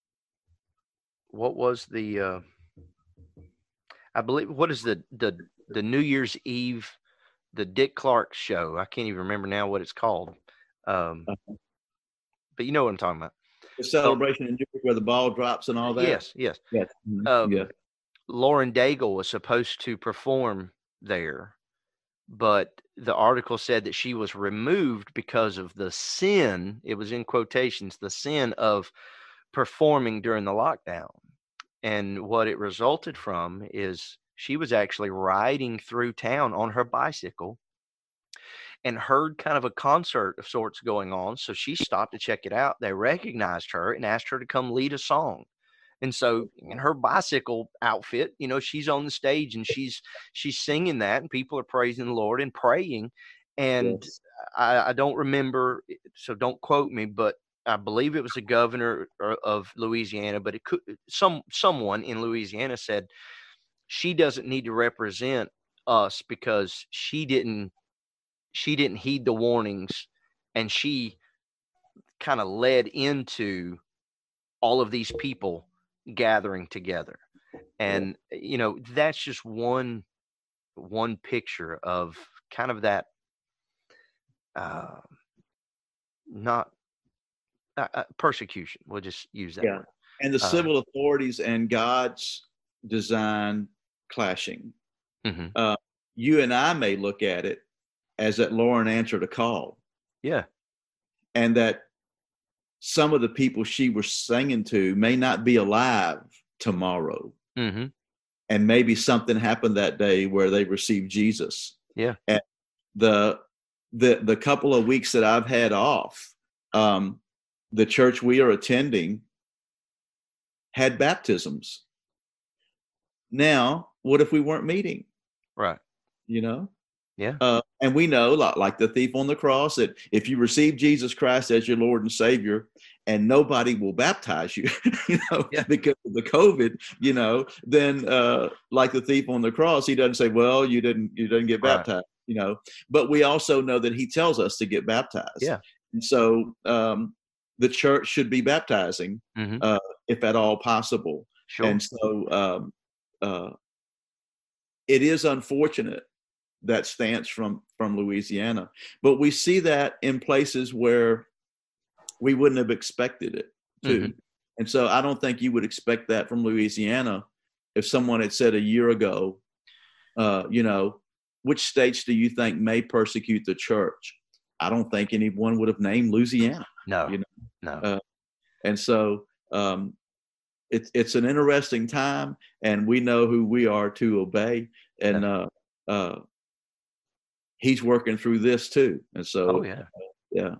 the I believe, what is the New Year's Eve, the Dick Clark show? I can't even remember now what it's called. But you know what I'm talking about. The celebration in New York where the ball drops and all that. Yes. Lauren Daigle was supposed to perform there, but the article said that she was removed because of the sin, it was in quotations, the sin of performing during the lockdown. And what it resulted from is she was actually riding through town on her bicycle and heard kind of a concert of sorts going on. So she stopped to check it out. They recognized her and asked her to come lead a song. And so in her bicycle outfit, she's on the stage and she's singing that, and people are praising the Lord and praying. And Yes. I don't remember, so don't quote me, but I believe it was the governor of Louisiana, but it could someone in Louisiana said she doesn't need to represent us because she didn't heed the warnings, and she kind of led into all of these people gathering together. And that's just one picture of kind of that uh, not persecution. We'll just use that Yeah. word. And the civil authorities and God's design clashing. Mhm. You and I may look at it as that Lauren answered a call, Yeah. and that some of the people she was singing to may not be alive tomorrow. Mm-hmm. And maybe something happened that day where they received Jesus. Yeah. And the couple of weeks that I've had off, the church we are attending had baptisms. Now, what if we weren't meeting? Right. You know? Yeah. And we know, like the thief on the cross, that if you receive Jesus Christ as your Lord and Savior, and nobody will baptize you, Yeah. because of the COVID, then like the thief on the cross, he doesn't say, "Well, you didn't get Right. baptized," But we also know that he tells us to get baptized. Yeah. And so the church should be baptizing, Mm-hmm. if at all possible. Sure. And so it is unfortunate, that stance from Louisiana, but we see that in places where we wouldn't have expected it to. Mm-hmm. And so I don't think you would expect that from Louisiana if someone had said a year ago, which states do you think may persecute the church? I don't think anyone would have named Louisiana. No. No. And so it's an interesting time, and we know who we are to obey. And he's working through this too. And so, yeah.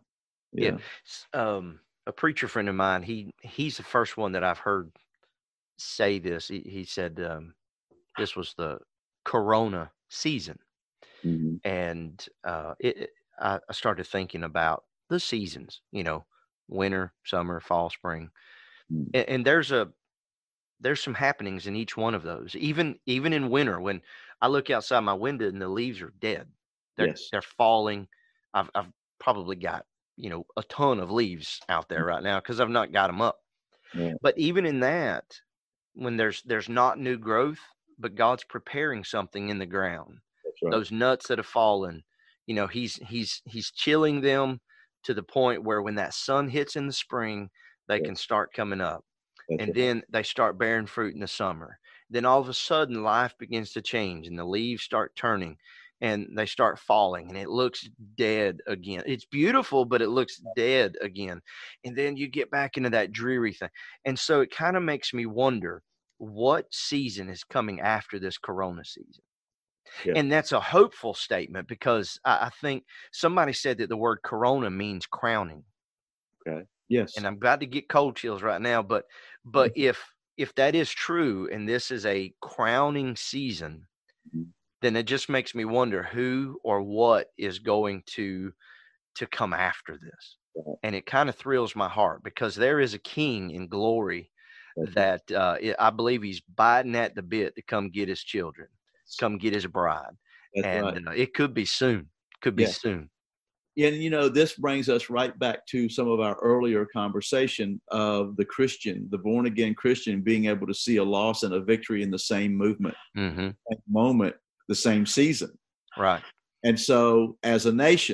A preacher friend of mine, he's the first one that I've heard say this. He said this was the Corona season. Mm-hmm. And I started thinking about the seasons, winter, summer, fall, spring. Mm-hmm. And there's some happenings in each one of those. Even in winter, when I look outside my window and the leaves are dead, they're falling. I've probably got a ton of leaves out there right now because I've not got them up. Yeah. But even in that, when there's not new growth, but God's preparing something in the ground. Right. Those nuts that have fallen, he's chilling them to the point where when that sun hits in the spring, they can start coming up. And then they start bearing fruit in the summer. Then all of a sudden life begins to change and the leaves start turning and they start falling and it looks dead again. It's beautiful, but it looks dead again. And then you get back into that dreary thing. And so it kind of makes me wonder what season is coming after this Corona season. Yeah. And that's a hopeful statement because I think somebody said that the word Corona means crowning. Okay. Yes. And I'm about to get cold chills right now, but if that is true and this is a crowning season, then it just makes me wonder who or what is going to come after this. Right. And it kind of thrills my heart because there is a king in glory that I believe he's biting at the bit to come get his children, come get his bride. That's and right. It could be soon. Could be soon. And, this brings us right back to some of our earlier conversation of the Christian, the born-again Christian, being able to see a loss and a victory in the same movement, moment, the same season. Right. And so as a nation,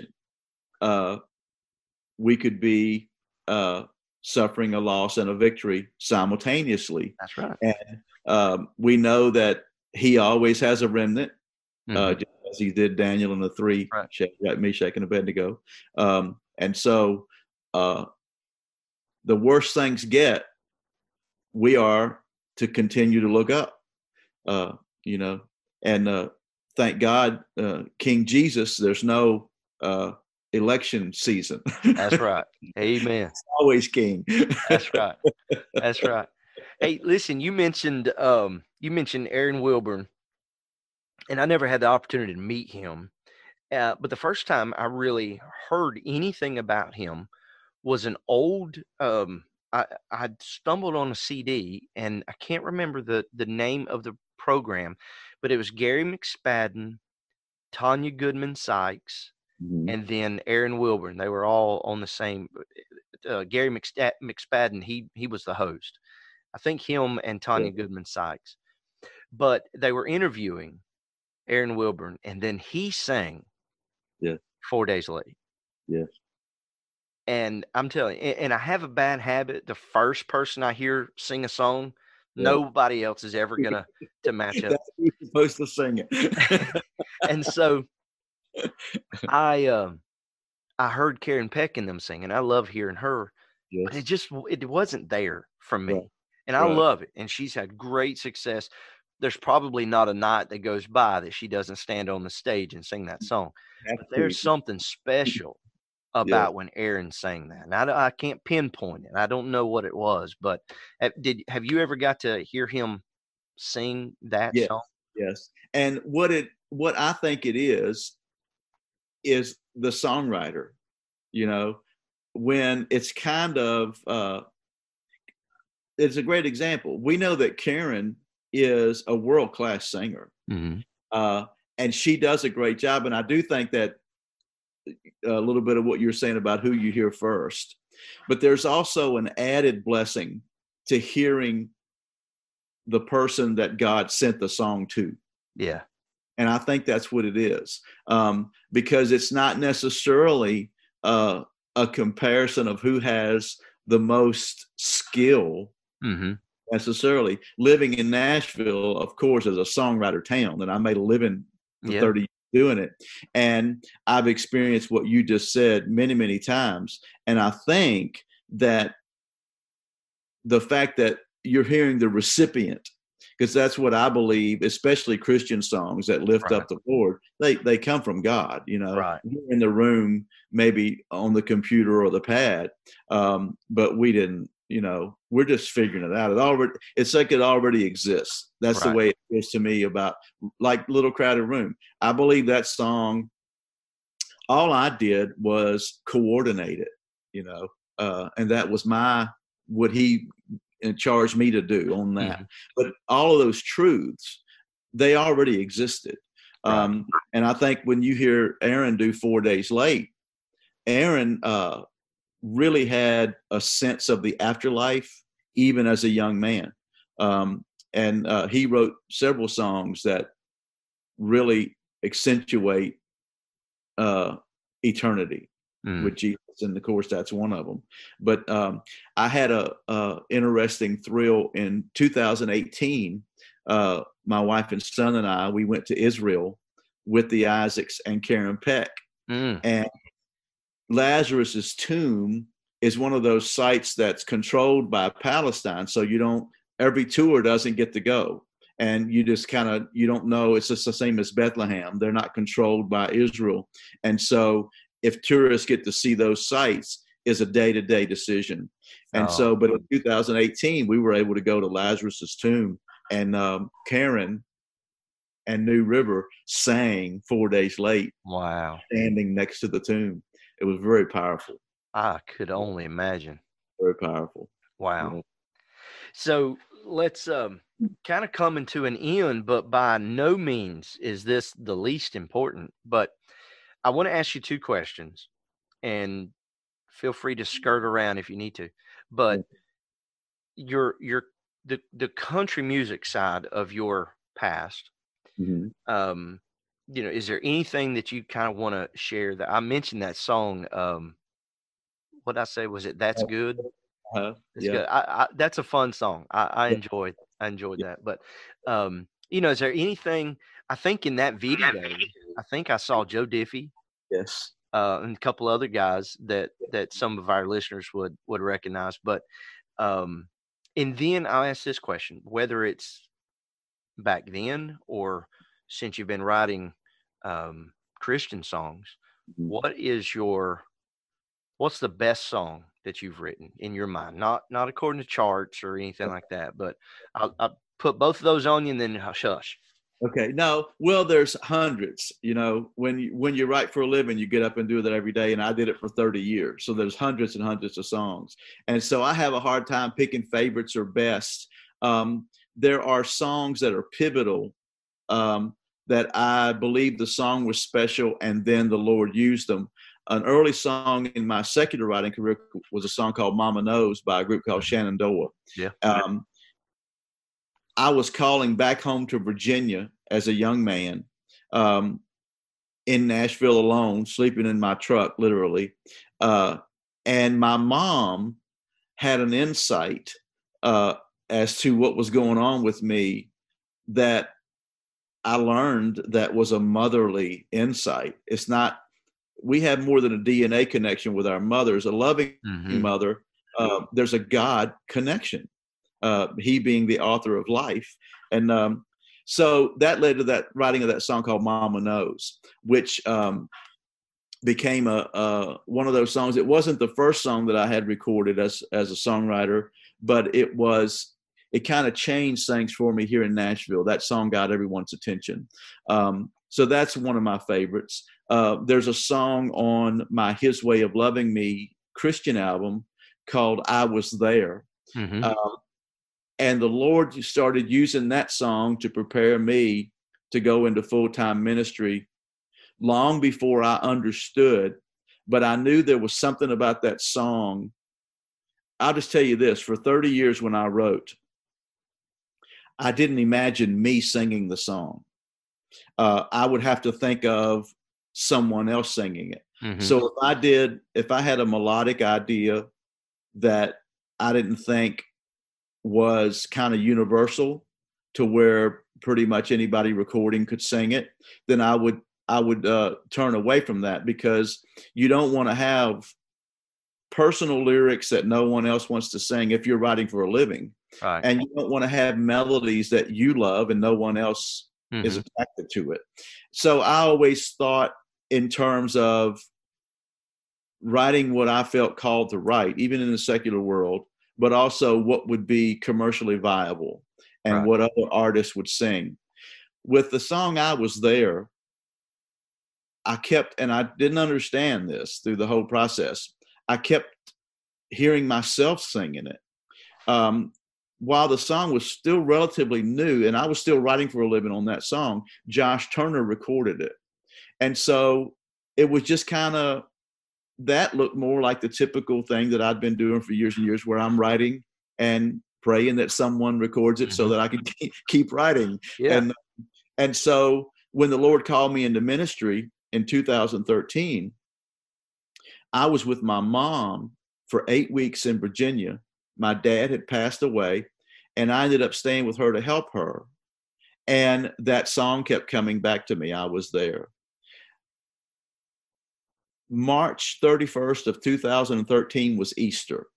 we could be suffering a loss and a victory simultaneously. That's right. And we know that he always has a remnant. Just as he did Daniel and the three, right. Shadrach, Meshach, and Abednego. And so the worse things get, we are to continue to look up, and thank God, King Jesus, there's no election season. That's right. Amen. He's always king. That's right. That's right. Hey, listen, you mentioned Aaron Wilburn. And I never had the opportunity to meet him. But the first time I really heard anything about him was an old. I stumbled on a CD, and I can't remember the name of the program, but it was Gary McSpadden, Tanya Goodman Sykes, Mhm. and then Aaron Wilburn. They were all on the same. Gary McSpadden, he was the host. I think him and Yeah. Tanya Goodman Sykes. But they were interviewing Aaron Wilburn, and then he sang Yeah. 4 Days Late. Yes. And I'm telling you, and I have a bad habit. The first person I hear sing a song, Yeah. nobody else is ever gonna to match up. That's who's supposed to sing it. And so I heard Karen Peck in them singing. I love hearing her, but Yes. it wasn't there for me. Right. And I Right. love it. And she's had great success. There's probably not a night that goes by that she doesn't stand on the stage and sing that song. Have But to. there's something special Yeah. about when Aaron sang that. And I can't pinpoint it. I don't know what it was, but have you ever got to hear him sing that Yes. song? Yes. And what I think it is the songwriter, when it's kind of it's a great example. We know that Karen is a world-class singer. Mm-hmm. And she does a great job. And I do think that a little bit of what you're saying about who you hear first, but there's also an added blessing to hearing the person that God sent the song to. Yeah. And I think that's what it is, because it's not necessarily a comparison of who has the most skill. Mm-hmm. Necessarily. Living in Nashville, of course, is a songwriter town, and I made a living for 30 years doing it. And I've experienced what you just said many, many times. And I think that the fact that you're hearing the recipient, because that's what I believe, especially Christian songs that lift up the Lord, they come from God. Right. You're in the room, maybe on the computer or the pad, but we didn't. We're just figuring it out. It's like it already exists. That's the way it feels to me about like Little Crowded Room. I believe that song, all I did was coordinate it, and that was what he charged me to do on that. Mm-hmm. But all of those truths, they already existed. Right. And I think when you hear Aaron do 4 Days Late, Aaron really had a sense of the afterlife, even as a young man. And he wrote several songs that really accentuate eternity with Jesus. And of course, that's one of them. But I had a interesting thrill in 2018. My wife and son and I, we went to Israel with the Isaacs and Karen Peck. And Lazarus's tomb is one of those sites that's controlled by Palestine. So every tour doesn't get to go. And you just you don't know. It's just the same as Bethlehem. They're not controlled by Israel. And so if tourists get to see those sites, is a day-to-day decision. And but in 2018, we were able to go to Lazarus's tomb, and Karen and New River sang 4 Days Late. Wow. Standing next to the tomb. It was very powerful. I could only imagine. Very powerful. Wow. So let's kind of coming to an end, but by no means is this the least important. But I want to ask you two questions, and feel free to skirt around if you need to. But the country music side of your past, is there anything that you kind of want to share? That I mentioned that song. What did I say? Was it That's Good? It's good. That's a fun song. I enjoyed that. But is there anything? I think in that video, I think I saw Joe Diffie. Yes. And a couple other guys that some of our listeners would recognize. But and then I'll ask this question: whether it's back then or since you've been writing Christian songs, what's the best song that you've written in your mind? Not according to charts or anything like that, but I'll put both of those on you and then hush. Okay. No, well, there's hundreds. You know, when you write for a living, you get up and do that every day, and I did it for 30 years. So there's hundreds and hundreds of songs, and so I have a hard time picking favorites or best. There are songs that are pivotal, that I believe the song was special, and then the Lord used them. An early song in my secular writing career was a song called "Mama Knows" by a group called Shenandoah. Yeah. I was calling back home to Virginia as a young man, in Nashville alone, sleeping in my truck, literally. And my mom had an insight as to what was going on with me that I learned that was a motherly insight. It's not, we have more than a DNA connection with our mothers, a loving mother. There's a God connection. He being the author of life. And so that led to that writing of that song called Mama Knows, which became one of those songs. It wasn't the first song that I had recorded as a songwriter, but it kind of changed things for me here in Nashville. That song got everyone's attention. So that's one of my favorites. There's a song on my His Way of Loving Me Christian album called I Was There. And the Lord started using that song to prepare me to go into full-time ministry long before I understood. But I knew there was something about that song. I'll just tell you this, for 30 years when I wrote, I didn't imagine me singing the song. I would have to think of someone else singing it. So if I had a melodic idea that I didn't think was kind of universal to where pretty much anybody recording could sing it, then I would turn away from that, because you don't want to have personal lyrics that no one else wants to sing if you're writing for a living. Right. And you don't want to have melodies that you love and no one else is attracted to it. So I always thought in terms of writing what I felt called to write, even in the secular world, but also what would be commercially viable and what other artists would sing. With the song I Was There, I didn't understand this through the whole process. I kept hearing myself singing it. While the song was still relatively new and I was still writing for a living on that song, Josh Turner recorded it. And so it was just kind of, that looked more like the typical thing that I'd been doing for years and years, where I'm writing and praying that someone records it so that I can keep writing. Yeah. And so when the Lord called me into ministry in 2013, I was with my mom for 8 weeks in Virginia. My dad had passed away, and I ended up staying with her to help her. And that song kept coming back to me. I Was There. March 31st of 2013 was Easter.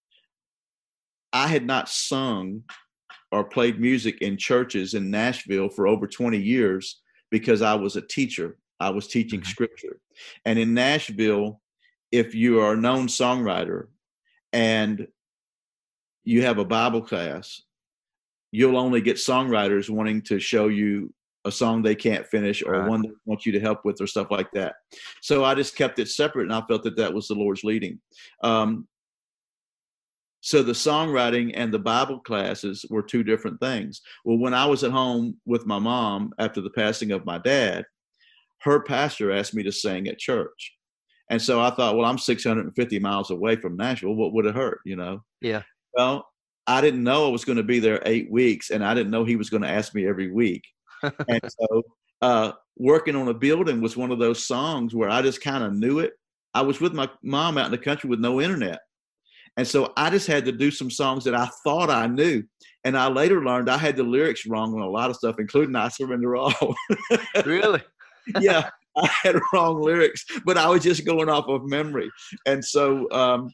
I had not sung or played music in churches in Nashville for over 20 years because I was a teacher. I was teaching scripture. And in Nashville, if you are a known songwriter and you have a Bible class, you'll only get songwriters wanting to show you a song they can't finish or one they want you to help with or stuff like that. So I just kept it separate, and I felt that was the Lord's leading. So the songwriting and the Bible classes were two different things. Well, when I was at home with my mom after the passing of my dad, her pastor asked me to sing at church. And so I thought, well, I'm 650 miles away from Nashville. What would it hurt, you know? Yeah. Well, I didn't know I was going to be there 8 weeks, and I didn't know he was going to ask me every week. And so Working on a Building was one of those songs where I just kind of knew it. I was with my mom out in the country with no internet. And so I just had to do some songs that I thought I knew. And I later learned I had the lyrics wrong on a lot of stuff, including I Surrender All. Really? Yeah, I had wrong lyrics, but I was just going off of memory. And so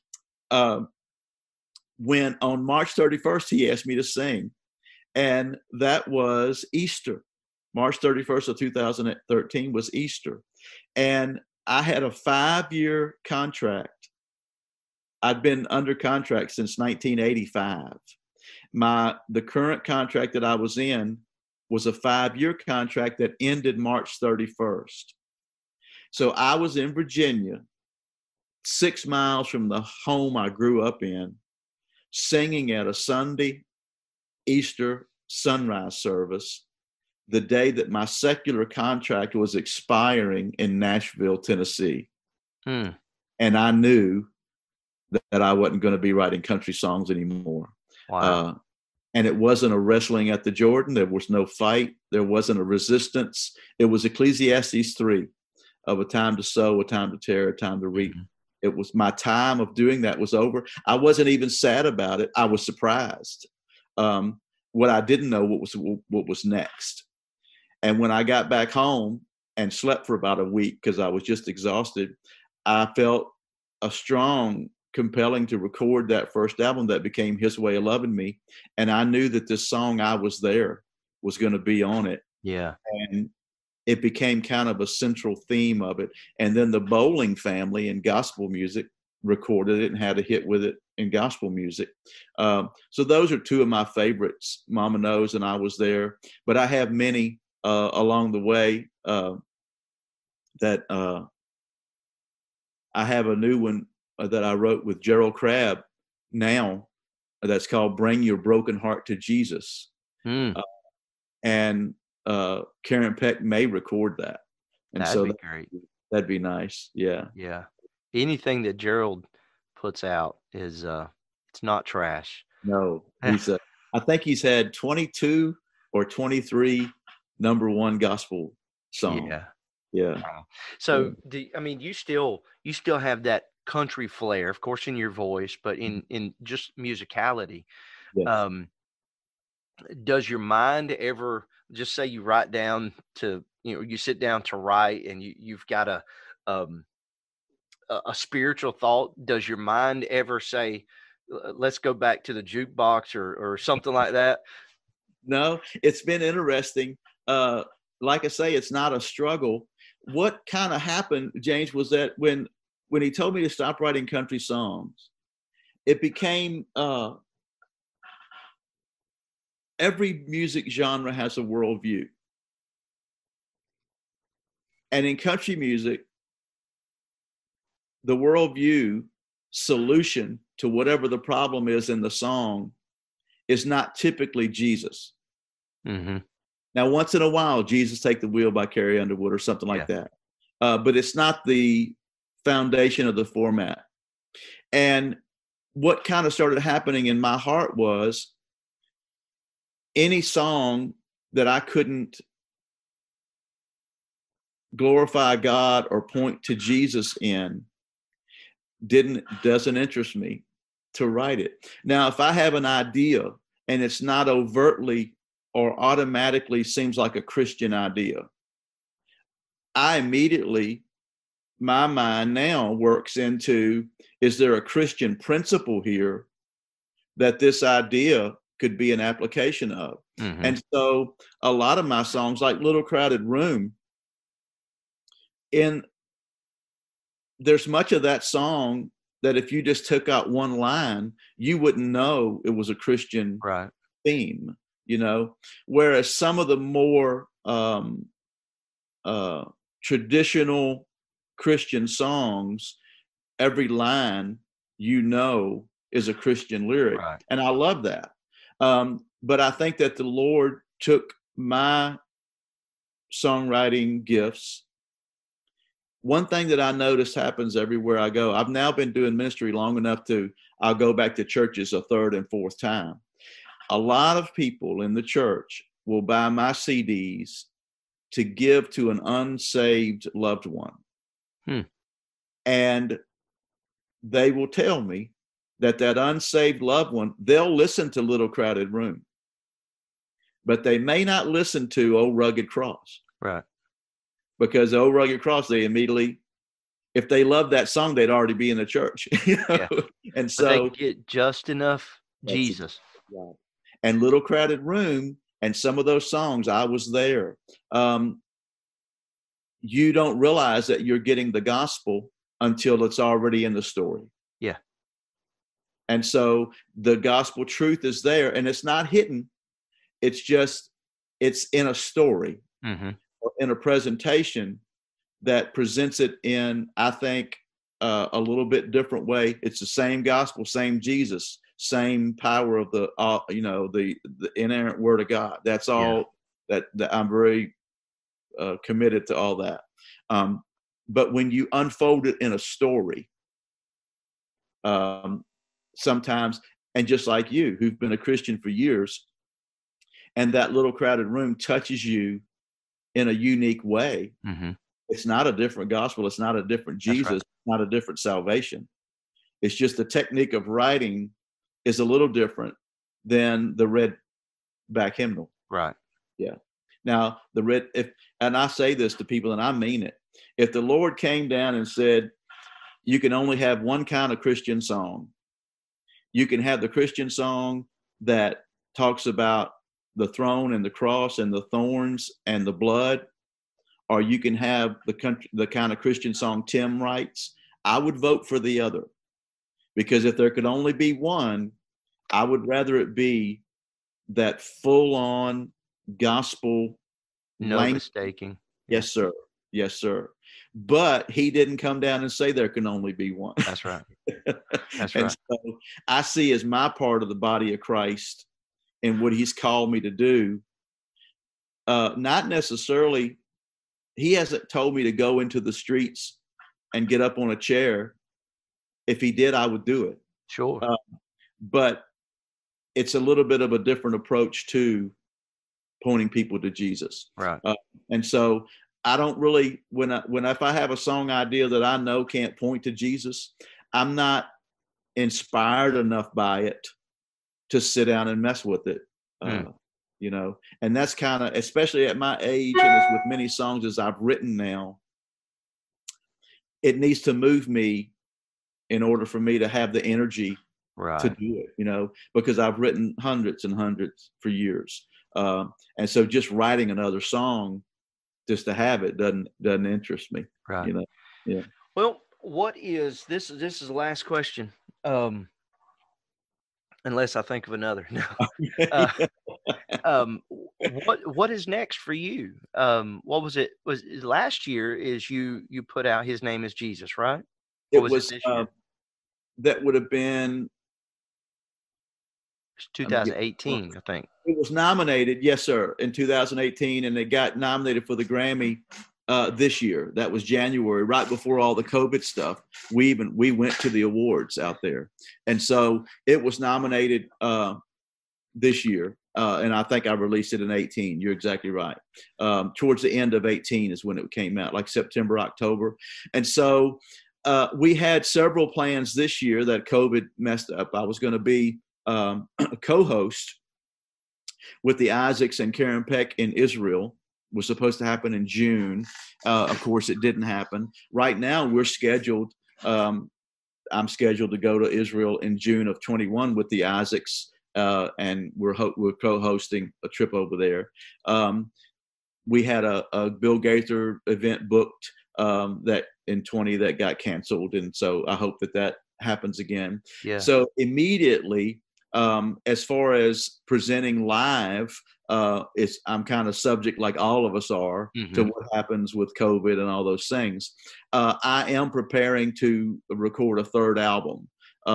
when on March 31st, he asked me to sing. And that was Easter. March 31st of 2013 was Easter. And I had a 5-year contract. I'd been under contract since 1985. The current contract that I was in was a 5-year contract that ended March 31st. So I was in Virginia, 6 miles from the home I grew up in, singing at a Sunday Easter sunrise service the day that my secular contract was expiring in Nashville, Tennessee. And I knew that I wasn't going to be writing country songs anymore. Wow. And it wasn't a wrestling at the Jordan. There was no fight. There wasn't a resistance. It was Ecclesiastes 3 of a time to sow, a time to tear, a time to reap. It was my time of doing that was over. I wasn't even sad about it. I was surprised. What I didn't know what was next. And when I got back home and slept for about a week because I was just exhausted, I felt a strong compelling to record that first album that became His Way of Loving Me. And I knew that this song, I Was There, was going to be on it. Yeah. And it became kind of a central theme of it. And then the Bowling family in gospel music recorded it and had a hit with it in gospel music. So those are two of my favorites, Mama Knows and I Was There. But I have many along the way that I have a new one that I wrote with Gerald Crabb now that's called Bring Your Broken Heart to Jesus. And Karen Peck may record that. And that'd be great. That'd be nice. Yeah. Yeah. Anything that Gerald puts out is it's not trash. No. He's I think he's had 22 or 23 #1 gospel songs. Yeah. Yeah. Wow. So you still have that country flair, of course, in your voice, but in just musicality. Yes. Does your mind ever just say you write down to, you sit down to write and you've got a spiritual thought? Does your mind ever say, let's go back to the jukebox or something like that? No, it's been interesting. Like I say, it's not a struggle. What kind of happened, James, was that when he told me to stop writing country songs, it became every music genre has a worldview. And in country music, the worldview solution to whatever the problem is in the song is not typically Jesus. Now, once in a while, Jesus Take the Wheel by Carrie Underwood or something like that. But it's not the foundation of the format. And what kind of started happening in my heart was any song that I couldn't glorify God or point to Jesus in doesn't interest me to write it. Now, if I have an idea and it's not overtly or automatically seems like a Christian idea, I immediately, my mind now works into, is there a Christian principle here that this idea could be an application of? And so a lot of my songs, like Little Crowded Room, there's much of that song that if you just took out one line, you wouldn't know it was a Christian theme, whereas some of the more traditional Christian songs, every line is a Christian lyric. And I love that. But I think that the Lord took my songwriting gifts. One thing that I notice happens everywhere I go, I've now been doing ministry long enough I'll go back to churches a third and fourth time. A lot of people in the church will buy my CDs to give to an unsaved loved one. And they will tell me that unsaved loved one, they'll listen to Little Crowded Room, but they may not listen to Old Rugged Cross. Because Old Rugged Cross, they immediately, if they love that song, they'd already be in the church. And so but they get just enough Jesus. And Little Crowded Room and some of those songs, I Was There. You don't realize that you're getting the gospel until it's already in the story. And so the gospel truth is there, and it's not hidden. It's just it's in a story Mm-hmm. or in a presentation that presents it in, I think, a little bit different way. It's the same gospel, same Jesus, same power of the inerrant Word of God. That's all that I'm very committed to all that. But when you unfold it in a story, sometimes, and just like you, who've been a Christian for years, and that little crowded room touches you in a unique way, Mm-hmm. it's not a different gospel. It's not a different Jesus. Right. It's not a different salvation. It's just the technique of writing is a little different than the red back hymnal. Right. Yeah. Now and I say this to people and I mean it. If the Lord came down and said, you can only have one kind of Christian song. You can have the Christian song that talks about the throne and the cross and the thorns and the blood, or you can have the kind of Christian song Tim writes. I would vote for the other, because if there could only be one, I would rather it be that full-on gospel. No mistaking. Yes, sir. Yes, sir. But he didn't come down and say there can only be one. That's right. That's And right. so I see as my part of the body of Christ and what he's called me to do, not necessarily, he hasn't told me to go into the streets and get up on a chair. If he did, I would do it. Sure. But it's a little bit of a different approach to pointing people to Jesus. Right. And so I don't really, if I have a song idea that I know can't point to Jesus, I'm not inspired enough by it to sit down and mess with it. And that's kind of, especially at my age, and as with many songs as I've written now, it needs to move me in order for me to have the energy to do it, because I've written hundreds and hundreds for years. And so just writing another song just to have it doesn't interest me. Right. Yeah. Well, what is this? This is the last question. Unless I think of another. No. What is next for you? What was it? Was it last year? Is you put out His Name is Jesus, right? It was this year? That would have been 2018, I think. It was nominated, yes, sir, in 2018, and it got nominated for the Grammy this year. That was January, right before all the COVID stuff. We went to the awards out there, and so it was nominated this year. And I think I released it in 18. You're exactly right. Towards the end of 18 is when it came out, like September, October, and so we had several plans this year that COVID messed up. I was going to be a co-host with the Isaacs and Karen Peck in Israel. Was supposed to happen in June. Of course, it didn't happen. Right now, we're scheduled. I'm scheduled to go to Israel in June of 21 with the Isaacs, and we're co-hosting a trip over there. We had a Bill Gaither event booked that in 20 that got canceled, and so I hope that happens again. Yeah. So immediately, as far as presenting live, I'm kind of subject, like all of us are, to what happens with COVID and all those things. I am preparing to record a third album.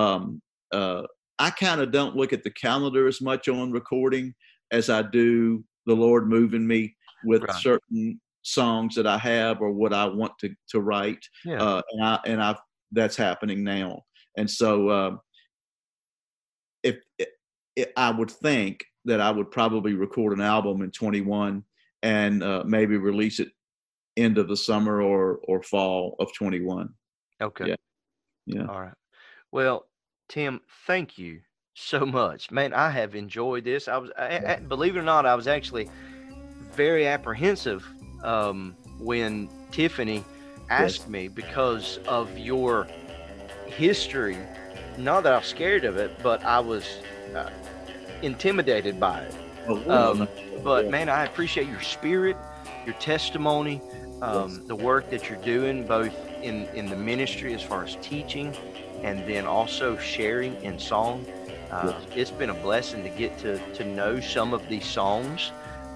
I kind of don't look at the calendar as much on recording as I do the Lord moving me with certain songs that I have or what I want to write. Yeah. That's happening now. And so if I would think that I would probably record an album in 21 and maybe release it end of the summer or fall of 21. Okay. Yeah. All right. Well, Tim, thank you so much, man. I have enjoyed this. Believe it or not, I was actually very apprehensive when Tiffany asked me, because of your history. Not that I was scared of it, but I was intimidated by it. But man, I appreciate your spirit, your testimony, the work that you're doing, both in the ministry as far as teaching, and then also sharing in song. It's been a blessing to get to know some of these songs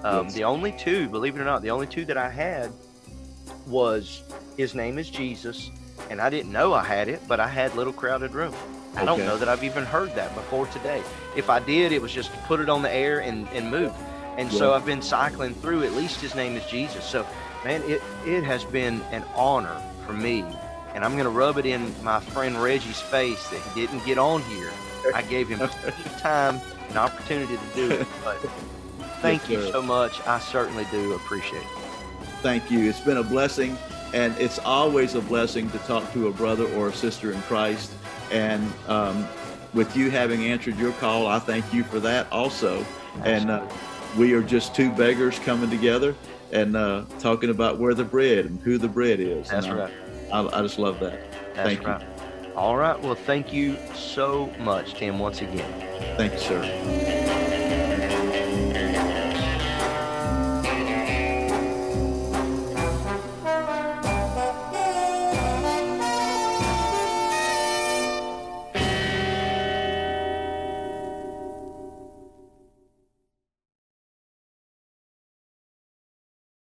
Yes. The only two, believe it or not, the only two that I had was His Name is Jesus, and I didn't know I had it, but I had Little Crowded Room. I don't Okay. know that I've even heard that before today. If I did, it was just to put it on the air and move. And so Yeah. I've been cycling through at least His Name is Jesus. So, man, it has been an honor for me. And I'm going to rub it in my friend Reggie's face that he didn't get on here. I gave him plenty of time and opportunity to do it. But thank you sir. so much. I certainly do appreciate it. Thank you. It's been a blessing, and it's always a blessing to talk to a brother or a sister in Christ. And with you having answered your call, I thank you for that also. And we are just two beggars coming together and talking about where the bread and who the bread is. That's and right. I just love that. That's Thank right. All right. Well, thank you so much, Tim, once again. you. Thank you, sir.